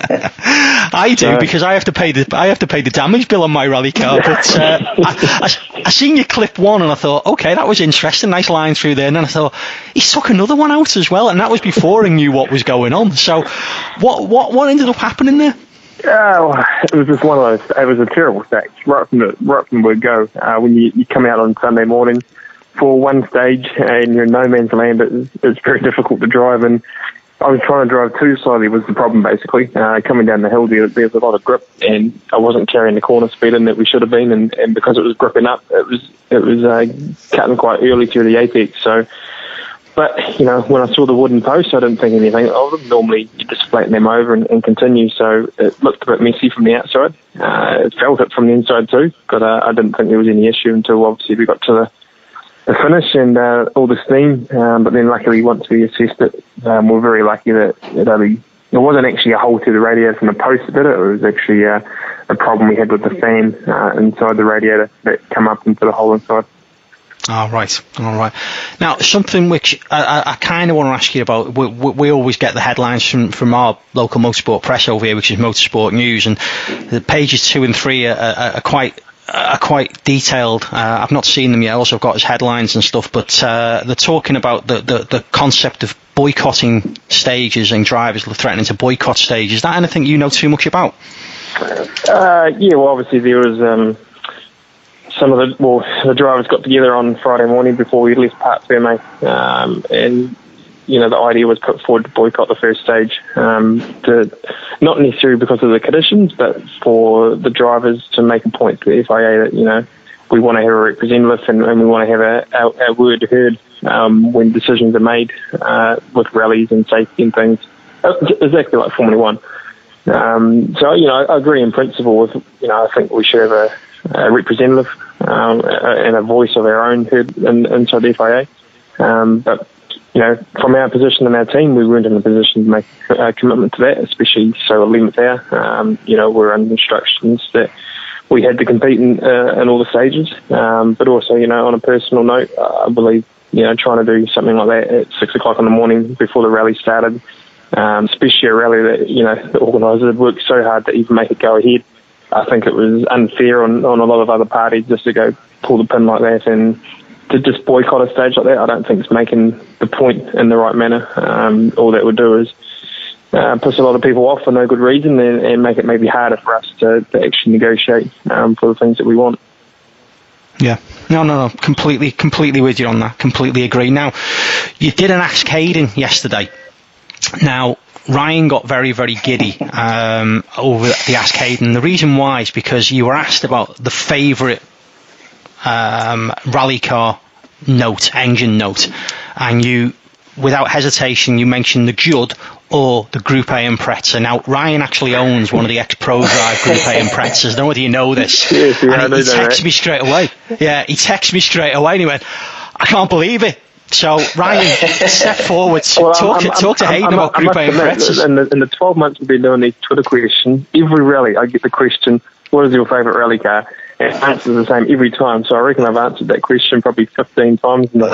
I do, uh, because I have to pay the I have to pay the damage bill on my rally car. But uh, I, I, I seen you clip one, and I thought, okay, that was interesting, nice line through there. And then I thought, he took another one out as well, and that was before he knew what was going on. So, what what what ended up happening there? Uh, it was just one of those. It was a terrible stage right from the right from the word go. Uh, when you, you come out on Sunday morning for one stage and you're in no man's land, it's, it's very difficult to drive. And I was trying to drive too slowly was the problem basically. Uh, coming down the hill, there, there's a lot of grip, and I wasn't carrying the corner speed in that we should have been. And, and because it was gripping up, it was it was uh, cutting quite early through the apex. So. But, you know, when I saw the wooden posts, I didn't think anything of them. Normally, you just flatten them over and, and continue. So it looked a bit messy from the outside. Uh, it felt it from the inside too, but uh, I didn't think there was any issue until obviously we got to the, the finish and uh, all the steam. Um, but then luckily, once we assessed it, um, we we're very lucky that it only, it wasn't actually a hole through the radiator from the post that did it. It was actually uh, a problem we had with the fan uh, inside the radiator that come up into the hole inside. All right, all right. Now, something which I, I, I kind of want to ask you about. We, we, we always get the headlines from, from our local motorsport press over here, which is Motorsport News, and the pages two and three are, are, are quite are quite detailed. Uh, I've not seen them yet. Also, I've got his headlines and stuff, but uh, they're talking about the, the, the concept of boycotting stages and drivers threatening to boycott stages. Is that anything you know too much about? Uh, yeah, well, obviously there was. Um Some of the well, the drivers got together on Friday morning before we left Parc Fermé, um, and you know the idea was put forward to boycott the first stage, um, to, not necessarily because of the conditions, but for the drivers to make a point to the F I A that you know we want to have a representative and, and we want to have a, our, our word heard um, when decisions are made uh, with rallies and safety and things, exactly like Formula One. Um, so you know I agree in principle with you know I think we should have a a representative um, and a voice of our own heard in, inside the F I A. Um, but, you know, from our position in our team, we weren't in a position to make a commitment to that, especially so eleventh hour. Um, you know, we're under instructions that we had to compete in, uh, in all the stages. Um, but also, you know, on a personal note, I believe, you know, trying to do something like that at six o'clock in the morning before the rally started, um, especially a rally that, you know, the organisers had worked so hard to even make it go ahead. I think it was unfair on, on a lot of other parties just to go pull the pin like that, and to just boycott a stage like that, I don't think it's making the point in the right manner. Um, all that would do is uh, piss a lot of people off for no good reason, and, and make it maybe harder for us to, to actually negotiate um, for the things that we want. Yeah, no, no, no, completely, completely with you on that. Completely agree. Now, you did an Ask Hayden yesterday. Now, Ryan got very, very giddy um, over the Ask Hayden. The reason why is because you were asked about the favourite um, rally car note, engine note, and you, without hesitation, you mentioned the Judd or the Group A Impreza. Now, Ryan actually owns one of the ex-Pro Drive Group A Imprezas. I don't know whether you know this. Yes, yeah, and he, he texted me straight away. Yeah, he texted me straight away and he went, I can't believe it. So, Ryan, step forward. Well, talk, I'm, I'm, talk to I'm, Hayden I'm, about Group A Imprezas. In the, in the twelve months we've been doing these Twitter questions, every rally I get the question, what is your favourite rally car? And the answer is the same every time. So I reckon I've answered that question probably fifteen times. In the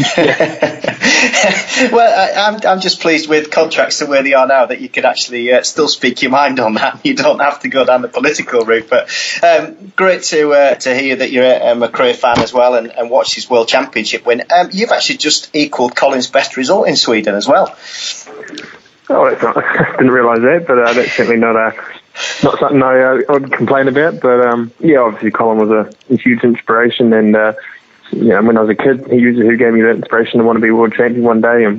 Well, I, I'm, I'm just pleased with contracts the way they are now that you can actually uh, still speak your mind on that. You don't have to go down the political route. But um, great to uh, to hear that you're a, a McRae fan as well and, and watched his World Championship win. Um, you've actually just equalled Colin's best result in Sweden as well. Oh, that's not, I didn't realise that, but uh, that's certainly not a. Not something I uh, would complain about, but um, yeah, obviously Colin was a, a huge inspiration, and uh, you know, when I was a kid, he used who gave me that inspiration to want to be world champion one day, and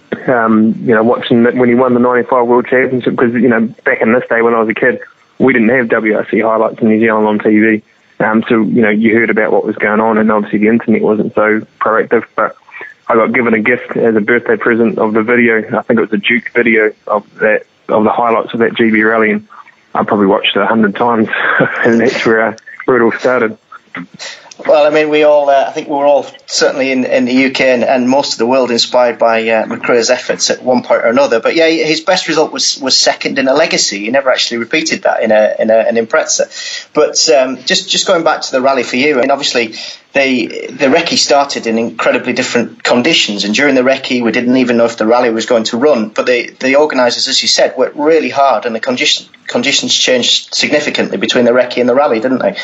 um, you know, watching that when he won the ninety-five World Championship, because you know, back in this day when I was a kid, we didn't have W R C highlights in New Zealand on T V, um, so you know, you heard about what was going on, and obviously the internet wasn't so proactive, but I got given a gift as a birthday present of the video. I think it was a Duke video of that of the highlights of that G B rally, and I probably watched it a hundred times, and that's where, uh, where it all started. Well, I mean, we all, uh, I think we were all certainly in, in the U K and, and most of the world inspired by uh, McRae's efforts at one point or another. But yeah, his best result was, was second in a Legacy. He never actually repeated that in a in a, an Impreza. But um, just just going back to the rally for you, I mean, obviously the the recce started in incredibly different conditions, and during the recce we didn't even know if the rally was going to run. But the the organisers, as you said, worked really hard, and the condition, conditions changed significantly between the recce and the rally, didn't they?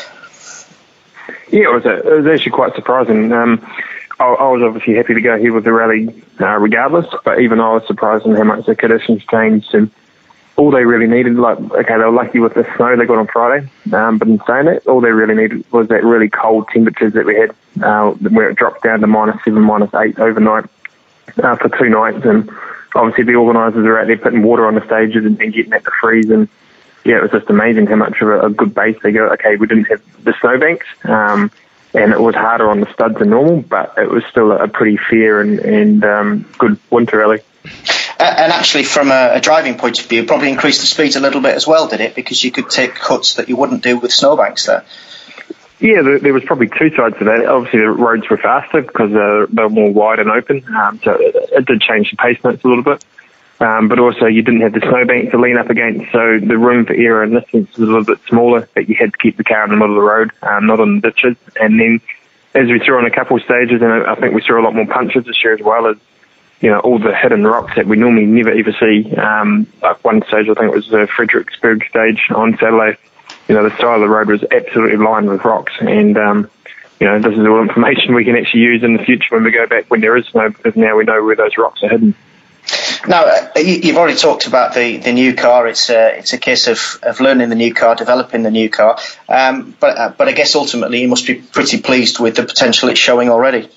Yeah, it was, a, it was actually quite surprising. Um, I, I was obviously happy to go ahead with the rally uh, regardless, but even I was surprised in how much the conditions changed, and all they really needed, like, okay, they were lucky with the snow they got on Friday, um, but in saying that, all they really needed was that really cold temperatures that we had, uh, where it dropped down to minus seven, minus eight overnight uh, for two nights, and obviously the organisers are out there putting water on the stages and, and getting that to freeze, and yeah, it was just amazing how much of a, a good base they go. Okay, we didn't have the snowbanks, um, and it was harder on the studs than normal, but it was still a, a pretty fair and, and um, good winter rally. Uh, and actually, from a, a driving point of view, probably increased the speed a little bit as well, did it? Because you could take cuts that you wouldn't do with snowbanks there. Yeah, there, there was probably two sides to that. Obviously, the roads were faster because uh, they were more wide and open, um, so it, it did change the pace notes a little bit. Um, but also you didn't have the snowbank to lean up against, so the room for error in this sense was a little bit smaller, but you had to keep the car in the middle of the road, um, not on the ditches. And then as we saw on a couple of stages, and I think we saw a lot more punches this year as well, as you know, all the hidden rocks that we normally never ever see. Um, like one stage, I think it was the Fredericksburg stage on Saturday, you know, the side of the road was absolutely lined with rocks, and um, you know, this is all information we can actually use in the future when we go back when there is snow, because now we know where those rocks are hidden. Now, uh, you've already talked about the, the new car. It's uh, it's a case of, of learning the new car, developing the new car. Um, but uh, but I guess ultimately you must be pretty pleased with the potential it's showing already.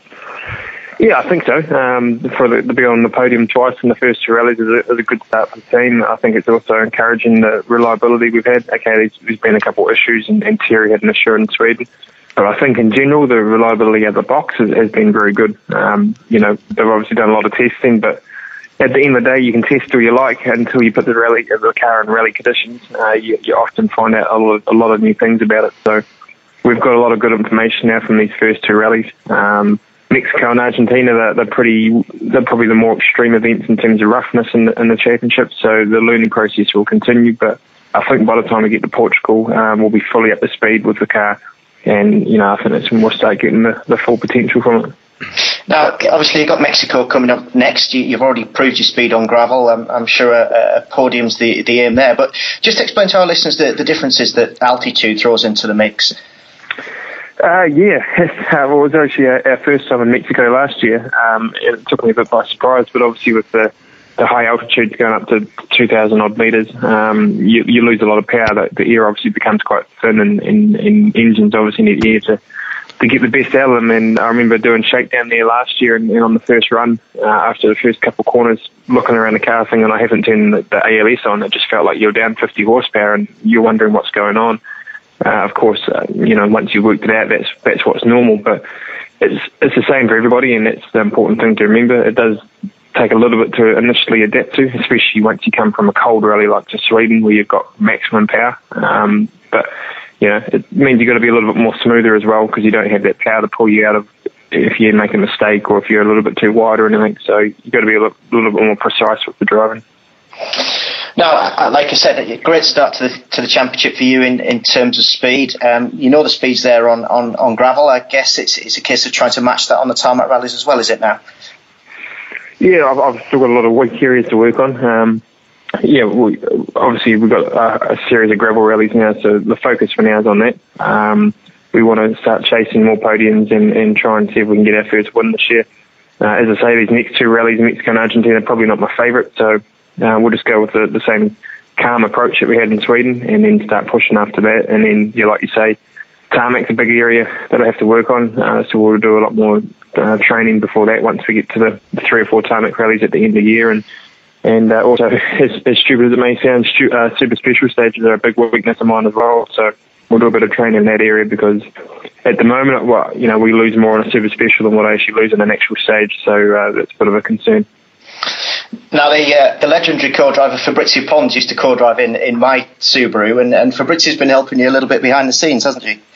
Yeah, I think so. Um, for the, to be on the podium twice in the first two rallies is a, is a good start for the team. I think it's also encouraging the reliability we've had. Okay, there's, there's been a couple of issues, and, and Terry had an issue in Sweden. But I think in general the reliability of the box has, has been very good. Um, you know, they've obviously done a lot of testing, but at the end of the day, you can test all you like until you put the rally, the car in rally conditions. Uh, you, you often find out a lot, of, a lot of new things about it. So we've got a lot of good information now from these first two rallies. Um, Mexico and Argentina, they're, they're pretty, they're probably the more extreme events in terms of roughness in the, in the championship. So the learning process will continue. But I think by the time we get to Portugal, um, we'll be fully up to speed with the car, and you know I think that's when we'll start getting the, the full potential from it. Now, obviously, you've got Mexico coming up next. You, you've already proved your speed on gravel. I'm, I'm sure a, a podium's the, the aim there. But just explain to our listeners the, the differences that altitude throws into the mix. Uh, yeah, uh, well, it was actually our, our first time in Mexico last year. Um, it took me a bit by surprise, but obviously with the, the high altitudes going up to two thousand odd metres, um, you, you lose a lot of power. The, the air obviously becomes quite thin, and, and, and engines obviously need air to to get the best out of them. And I remember doing shakedown there last year, and, and on the first run, uh, after the first couple of corners, looking around the car thinking I haven't turned the, the A L S on. It just felt like you're down fifty horsepower and you're wondering what's going on. Uh, of course, uh, you know, once you've worked it out, that's that's what's normal, but it's it's the same for everybody, and that's the important thing to remember. It does take a little bit to initially adapt to, especially once you come from a cold rally like to Sweden where you've got maximum power. Um, but you know, it means you've got to be a little bit more smoother as well, because you don't have that power to pull you out of if you make a mistake or if you're a little bit too wide or anything. So you've got to be a little, little bit more precise with the driving. Now, like I said, a great start to the to the championship for you in, in terms of speed. Um, you know the speed's there on, on, on gravel. I guess it's it's a case of trying to match that on the tarmac rallies as well, is it now? Yeah, I've, I've still got a lot of weak areas to work on. Um, yeah, we, obviously we've got a, a series of gravel rallies now, so the focus for now is on that. Um, we want to start chasing more podiums and, and try and see if we can get our first win this year. Uh, as I say, these next two rallies, Mexico and Argentina, are probably not my favourite, so uh, we'll just go with the, the same calm approach that we had in Sweden and then start pushing after that. And then, yeah, like you say, tarmac's a big area that I have to work on, uh, so we'll do a lot more uh, training before that once we get to the, the three or four tarmac rallies at the end of the year. And And uh, also, as, as stupid as it may sound, stu- uh, super special stages are a big weakness of mine as well. So we'll do a bit of training in that area, because at the moment, well, you know, we lose more on a super special than what I actually lose in an actual stage. So uh, that's a bit of a concern. Now, the uh, the legendary co-driver Fabrizio Pons used to co-drive in, in my Subaru, and, and Fabrizio's been helping you a little bit behind the scenes, hasn't he?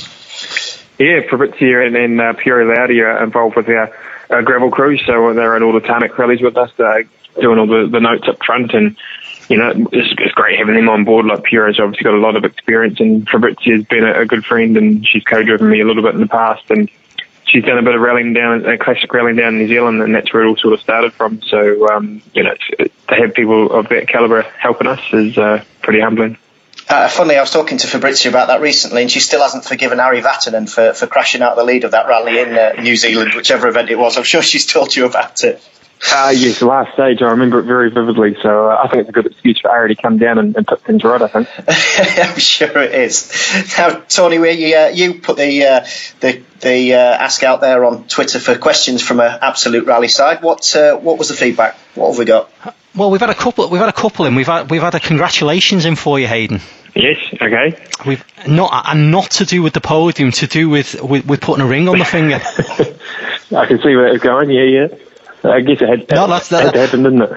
Yeah, Fabrizio and, and uh, Piero Laudi are involved with our, our gravel crew, so they're at all the tarmac rallies with us. Uh, doing all the, the notes up front, and you know, it's, it's great having them on board. Like Piero's obviously got a lot of experience, and Fabrizio's been a, a good friend, and she's co-driven me a little bit in the past, and she's done a bit of rallying down, a classic rallying down in New Zealand, and that's where it all sort of started from. So um, you know, it's, to have people of that calibre helping us is uh, pretty humbling. Uh, funnily, I was talking to Fabrizio about that recently, and she still hasn't forgiven Harry Vatanen for, for crashing out the lead of that rally in uh, New Zealand, whichever event it was. I'm sure she's told you about it. Uh, yes, the last stage, I remember it very vividly, so uh, I think it's a good excuse for Harry to come down and, and put things right, I think. I'm sure it is. Now, Tony, where you, uh, you put the uh, the, the uh, ask out there on Twitter for questions from an Absolute Rally side. What uh, what was the feedback? What have we got? Well, we've had a couple. We've had a couple in. We've had we've had a congratulations in for you, Hayden. Yes. Okay. We've not and not to do with the podium, to do with with, with putting a ring on the finger. I can see where it's going. Yeah, yeah. I guess it had, no, that's, it had to happen, didn't it?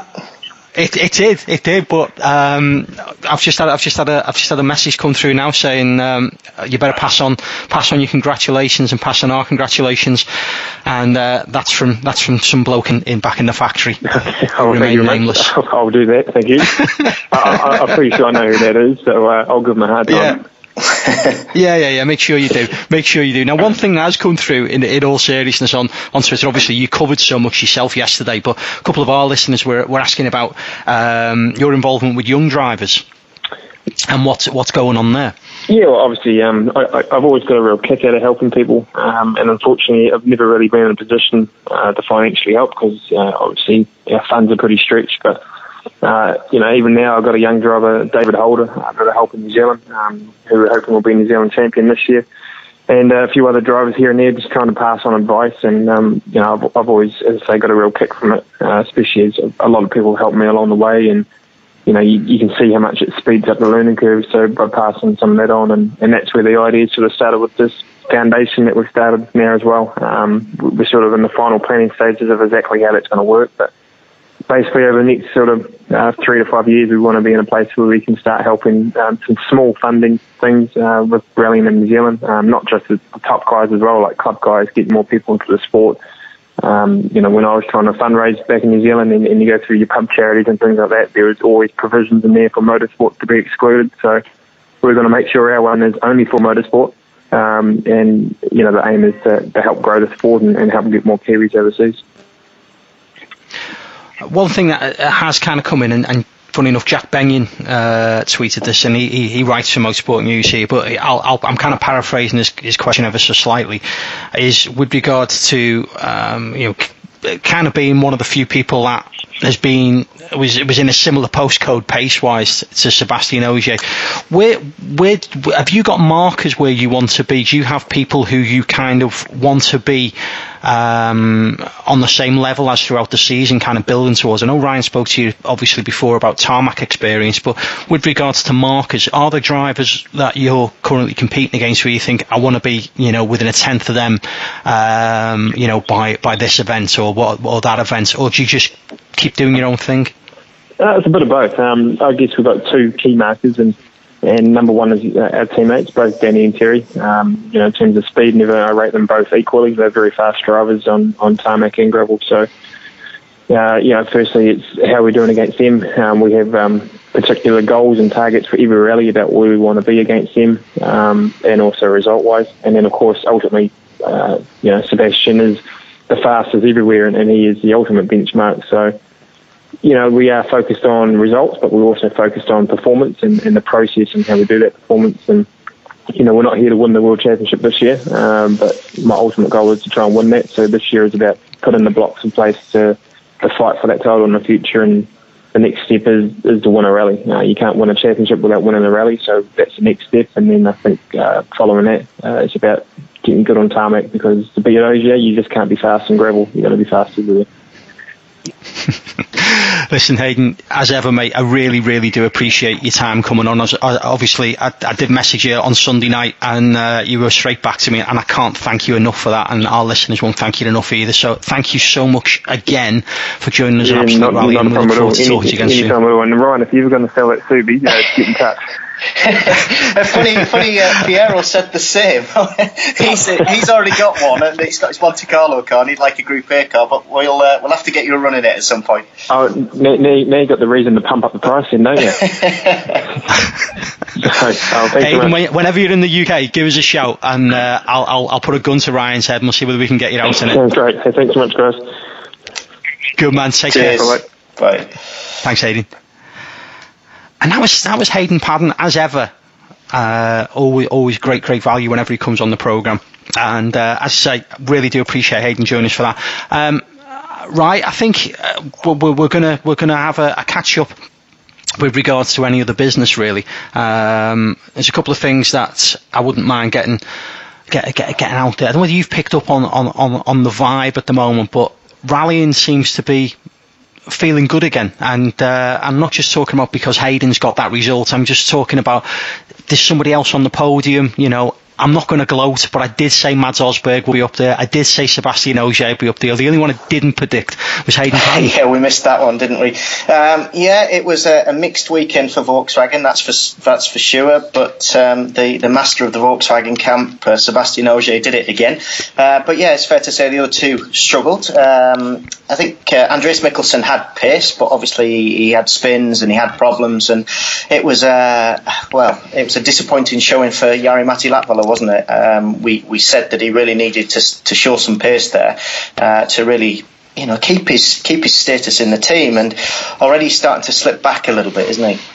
It it did, it did. But um, I've just had I've just had a I've just had a message come through now saying um, you better pass on pass on your congratulations and pass on our congratulations, and uh, that's from that's from some bloke in, in back in the factory. I'll remain nameless. I'll, I'll do that. Thank you. I, I, I'm pretty sure I know who that is, so uh, I'll give him a hard time. Yeah. yeah, yeah, yeah. Make sure you do. Make sure you do. Now, one thing that has come through in, in all seriousness on, on Twitter, obviously you covered so much yourself yesterday, but a couple of our listeners were, were asking about um, your involvement with young drivers and what's what's going on there. Yeah, well, obviously, um, I, I've always got a real kick out of helping people, um, and unfortunately, I've never really been in a position uh, to financially help, because uh, obviously our funds are pretty stretched, but Uh, you know, even now I've got a young driver, David Holder, uh, that I help in New Zealand, um, who we're hoping will be New Zealand champion this year, and uh, a few other drivers here and there, just trying to pass on advice. And um, you know, I've, I've always, as I say, got a real kick from it, uh, especially as a lot of people helped me along the way, and you know, you, you can see how much it speeds up the learning curve. So by passing some of that on, and, and that's where the idea sort of started with this foundation that we've started now as well. Um, we're sort of in the final planning stages of exactly how that's going to work, but basically over the next sort of uh, three to five years, we want to be in a place where we can start helping um, some small funding things uh, with rallying in New Zealand, um, not just the top guys as well, like club guys, get more people into the sport, Um, you know, when I was trying to fundraise back in New Zealand and, and you go through your pub charities and things like that, there was always provisions in there for motorsport to be excluded. So we're going to make sure our one is only for motorsport. Um, and, you know, the aim is to, to help grow the sport and, and help get more Kiwis overseas. One thing that has kind of come in, and, and funny enough, Jack Benyon uh, tweeted this, and he, he, he writes for Motorsport News here, but I'll, I'll, I'm kind of paraphrasing his, his question ever so slightly, is with regards to, um, you know, kind of being one of the few people that has been, was was in a similar postcode pace-wise to Sebastian Ogier. Where, where, have you got markers where you want to be? Do you have people who you kind of want to be um, on the same level as throughout the season, kind of building towards? I know Ryan spoke to you obviously before about tarmac experience, but with regards to markers, are there drivers that you're currently competing against where you think, I want to be, you know, within a tenth of them, um, you know, by by this event or what or that event, or do you just keep doing your own thing? Uh, it's a bit of both. Um, I guess we've got two key markers, and and number one is uh, our teammates, both Danny and Terry. Um, you know, in terms of speed, never I rate them both equally. They're very fast drivers on, on tarmac and gravel. So, uh, you know, firstly, it's how we're doing against them. Um, we have um, particular goals and targets for every rally about where we want to be against them, um, and also result-wise. And then, of course, ultimately, uh, you know, Sebastian is the fastest everywhere, and, and he is the ultimate benchmark. So, you know, we are focused on results, but we're also focused on performance and, and the process and how we do that performance. And, you know, we're not here to win the World Championship this year, um, but my ultimate goal is to try and win that. So this year is about putting the blocks in place to, to fight for that title in the future. And the next step is, is to win a rally. Uh, you can't win a championship without winning a rally, so that's the next step. And then I think uh, following that, uh, it's about getting good on tarmac, because to beat Ogier, you just can't be fast in gravel. You've got to be fast everywhere. Listen, Hayden, as ever, mate, I really, really do appreciate your time coming on. I was, I, obviously, I, I did message you on Sunday night, and uh, you were straight back to me, and I can't thank you enough for that, and our listeners won't thank you enough either. So thank you so much again for joining us yeah, on Absolute not, Rally, not and we look forward to any, talking to you again soon. And Ryan, if you were going to sell that Subi, uh, get in touch. funny, funny. Uh, Piero said the same. he's uh, he's already got one, and he's got his Monte Carlo car, and he'd like a Group A car, but we'll uh, we'll have to get you running it at some point. Oh, now, now you got the reason to pump up the price, then, don't you? so, oh, Hayden, when, whenever you're in the U K, give us a shout, and uh, I'll, I'll I'll put a gun to Ryan's head, and we'll see whether we can get you out in it. Sounds great. Hey, thanks so much, guys. Good man. Take Cheers. care. Bye. Thanks, Hayden. And that was that was Hayden Paddon, as ever. Uh, always, always great, great value whenever he comes on the programme. And uh, as I say, really do appreciate Hayden joining us for that. Um, right, I think uh, we're, we're gonna we're gonna have a, a catch up with regards to any other business. Really, um, there's a couple of things that I wouldn't mind getting get, get, getting out there. I don't know whether you've picked up on on, on, on the vibe at the moment, but rallying seems to be feeling good again, and uh, I'm not just talking about because Hayden's got that result. I'm just talking about there's somebody else on the podium. You know, I'm not going to gloat, but I did say Mads Osberg will be up there. I did say Sebastian Ogier will be up there. The only one I didn't predict was Hayden Paddon. Yeah, we missed that one, didn't we? Um, yeah, it was a, a mixed weekend for Volkswagen, that's for that's for sure. But um, the, the master of the Volkswagen camp, uh, Sebastian Ogier, did it again. Uh, but yeah, it's fair to say the other two struggled. Um, I think uh, Andreas Mikkelsen had pace, but obviously he had spins and he had problems, and it was a well, it was a disappointing showing for Jari-Matti Latvala, wasn't it? Um, we we said that he really needed to to show some pace there uh, to really, you know, keep his keep his status in the team, and already starting to slip back a little bit, isn't he?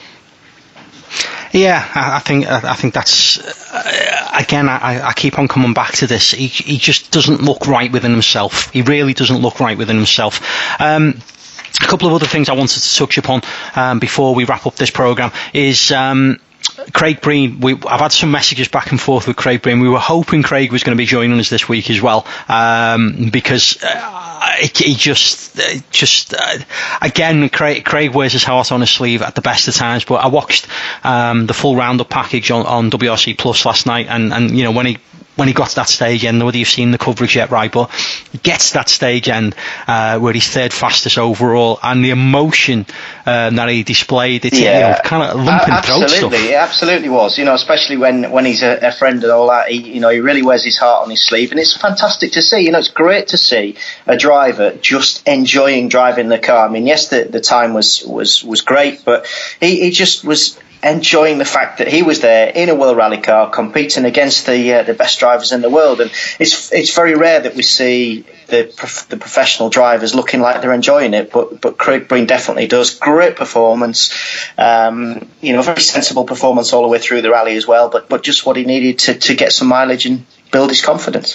Yeah, I, I think I think that's uh, again. I, I keep on coming back to this. He he just doesn't look right within himself. He really doesn't look right within himself. Um, a couple of other things I wanted to touch upon um, before we wrap up this programme is. Um, Craig Breen, we, I've had some messages back and forth with Craig Breen. We were hoping Craig was going to be joining us this week as well, um, because uh, he just, uh, just uh, again, Craig, Craig wears his heart on his sleeve at the best of times. But I watched um, the full roundup package on, on W R C Plus last night, and, and you know when he when he got to that stage end, whether you've seen the coverage yet, right, but he gets to that stage end uh, where he's third fastest overall, and the emotion um, that he displayed, it's yeah. you know, kind of lumping uh, throat stuff. Absolutely, it absolutely was. You know, especially when, when he's a, a friend and all that, he, you know, he really wears his heart on his sleeve, and it's fantastic to see. You know, it's great to see a driver just enjoying driving the car. I mean, yes, the, the time was, was, was great, but he, he just was enjoying the fact that he was there in a World Rally car competing against the uh, the best drivers in the world. And it's it's very rare that we see the prof- the professional drivers looking like they're enjoying it, but but Craig Breen definitely does. Great performance, um, you know, very sensible performance all the way through the rally as well, but but just what he needed to, to get some mileage and build his confidence.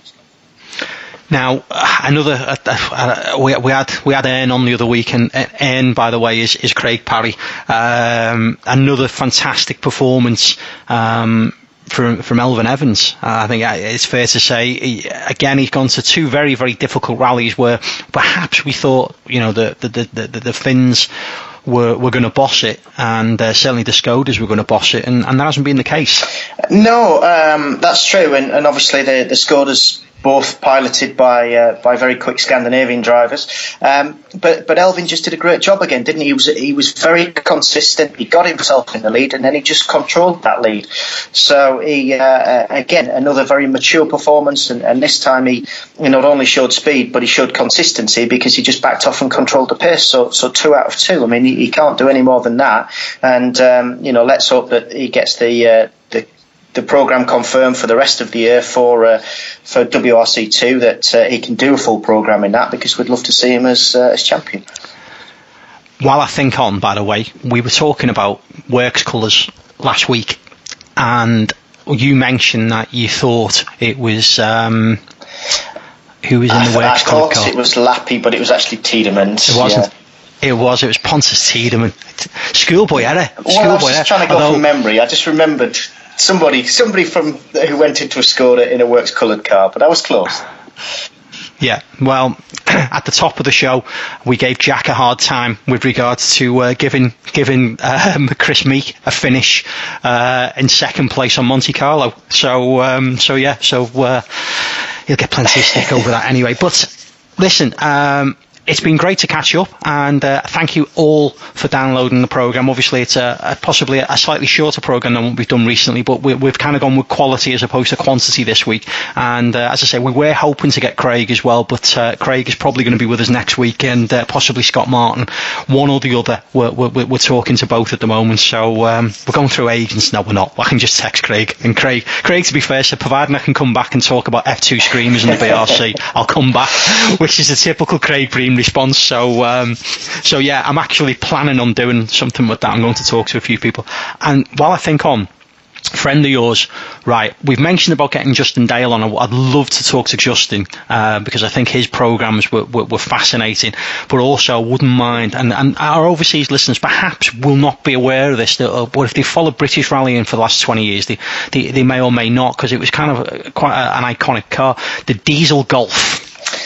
Now, another uh, uh, we, we had we had Ern on the other week, and Ern, by the way, is, is Craig Parry. Um, another fantastic performance um, from from Elfyn Evans. Uh, I think it's fair to say. He, again, he's gone to two very very difficult rallies where perhaps we thought, you know, the the the, the, the Finns were were going to boss it, and uh, certainly the Skodas were going to boss it, and, and that hasn't been the case. No, um, that's true, and, and obviously the the Skodas, both piloted by uh, by very quick Scandinavian drivers, um, but but Elfyn just did a great job again, didn't he? He was he was very consistent. He got himself in the lead, and then he just controlled that lead. So he uh, again another very mature performance, and, and this time he, he not only showed speed, but he showed consistency because he just backed off and controlled the pace. So so two out of two. I mean, he, he can't do any more than that. And um, you know, let's hope that he gets the uh, the the programme confirmed for the rest of the year for uh, for W R C two, that uh, he can do a full programme in that, because we'd love to see him as uh, as champion. While I think on, by the way, we were talking about works colours last week, and you mentioned that you thought it was um, who was in I, the works I colour thought car. It was Lappy, but it was actually Tiedemann. It wasn't. Yeah. It was. It was Pontus Tiedemann. Schoolboy error. Well, Schoolboy I was just error. trying to go Although, from memory. I just remembered somebody, somebody from who went into a Skoda in a works coloured car, but I was close. Yeah, well, at the top of the show, we gave Jack a hard time with regards to uh, giving giving um, Chris Meek a finish uh, in second place on Monte Carlo. So, um, so yeah, so uh, he'll get plenty of stick over that anyway. But listen, um, it's been great to catch up, and uh, thank you all for downloading the programme. Obviously, it's a, a possibly a slightly shorter programme than what we've done recently, but we, we've kind of gone with quality as opposed to quantity this week. And uh, as I say, we were hoping to get Craig as well, but uh, Craig is probably going to be with us next week, and uh, possibly Scott Martin, one or the other. We're, we're, we're talking to both at the moment, so um, we're going through agents. No, we're not. I can just text Craig, and Craig, Craig, to be fair, said providing I can come back and talk about F two Screamers and the B R C, I'll come back, which is a typical Craig Breen response. So um, so yeah, I'm actually planning on doing something with that. I'm going to talk to a few people. And while I think on, friend of yours, right, we've mentioned about getting Justin Dale on. I'd love to talk to Justin uh, because I think his programmes were, were, were fascinating, but also wouldn't mind, and, and our overseas listeners perhaps will not be aware of this, but if they followed British rallying for the last twenty years, they, they, they may or may not, because it was kind of quite a, an iconic car, the Diesel Golf.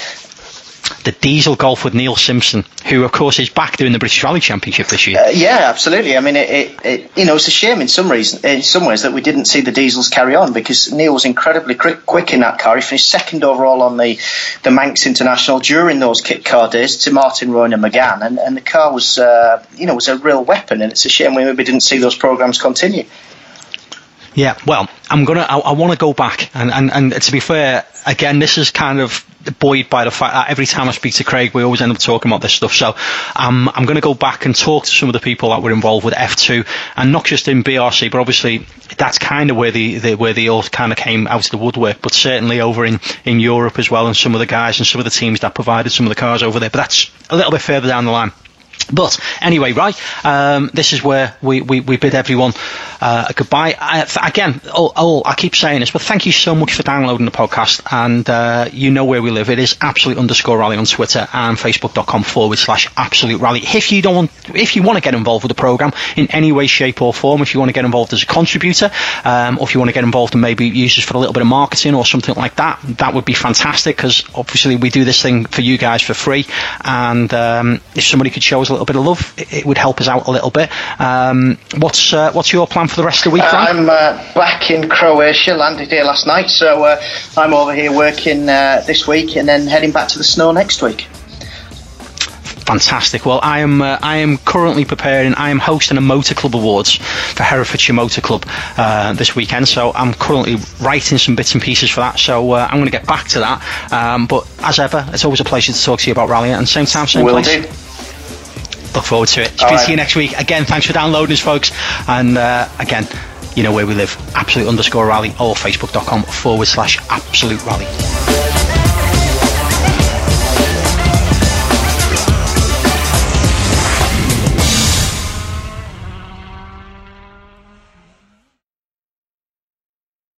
The Diesel Golf with Neil Simpson, who of course is back doing the British Rally Championship this year. Uh, yeah, absolutely. I mean, it, it, it, you know, it's a shame in some reason, in some ways, that we didn't see the Diesels carry on, because Neil was incredibly quick, quick in that car. He finished second overall on the the Manx International during those kit car days to Martin Rowan and McGann, and, and the car was, uh, you know, was a real weapon. And it's a shame we maybe didn't see those programmes continue. Yeah, well, I'm gonna. I, I want to go back, and, and and to be fair, again, this is kind of buoyed by the fact that every time I speak to Craig, we always end up talking about this stuff. So um, I'm going to go back and talk to some of the people that were involved with F two, and not just in B R C, but obviously that's kind of where the, the where they all kind of came out of the woodwork. But certainly over in, in Europe as well, and some of the guys and some of the teams that provided some of the cars over there. But that's a little bit further down the line. But anyway, right, um, this is where we, we, we bid everyone uh, goodbye. I, th- again, oh, oh, I keep saying this, but thank you so much for downloading the podcast. And uh, you know where we live. It is absolute underscore rally on Twitter and facebook.com forward slash absolute rally. If you don't want, if you want to get involved with the programme in any way, shape or form, if you want to get involved as a contributor, um, or if you want to get involved and maybe use this for a little bit of marketing or something like that, that would be fantastic, because obviously we do this thing for you guys for free. And um, if somebody could show us a little bit of love, it, it would help us out a little bit. Um, what's uh, what's your plan for the rest of the week, Frank? I'm uh, back in Croatia, landed here last night, so uh, I'm over here working uh, this week and then heading back to the snow next week. Fantastic. Well, I am uh, I am currently preparing. I am hosting a Motor Club Awards for Herefordshire Motor Club uh, this weekend. So I'm currently writing some bits and pieces for that. So uh, I'm going to get back to that. Um, but as ever, it's always a pleasure to talk to you about rally. And same time, same Will place. do. Look forward to it. All See right. you next week. Again, thanks for downloading us, folks. And uh, again, you know where we live. Absolute underscore rally or facebook.com forward slash absolute rally.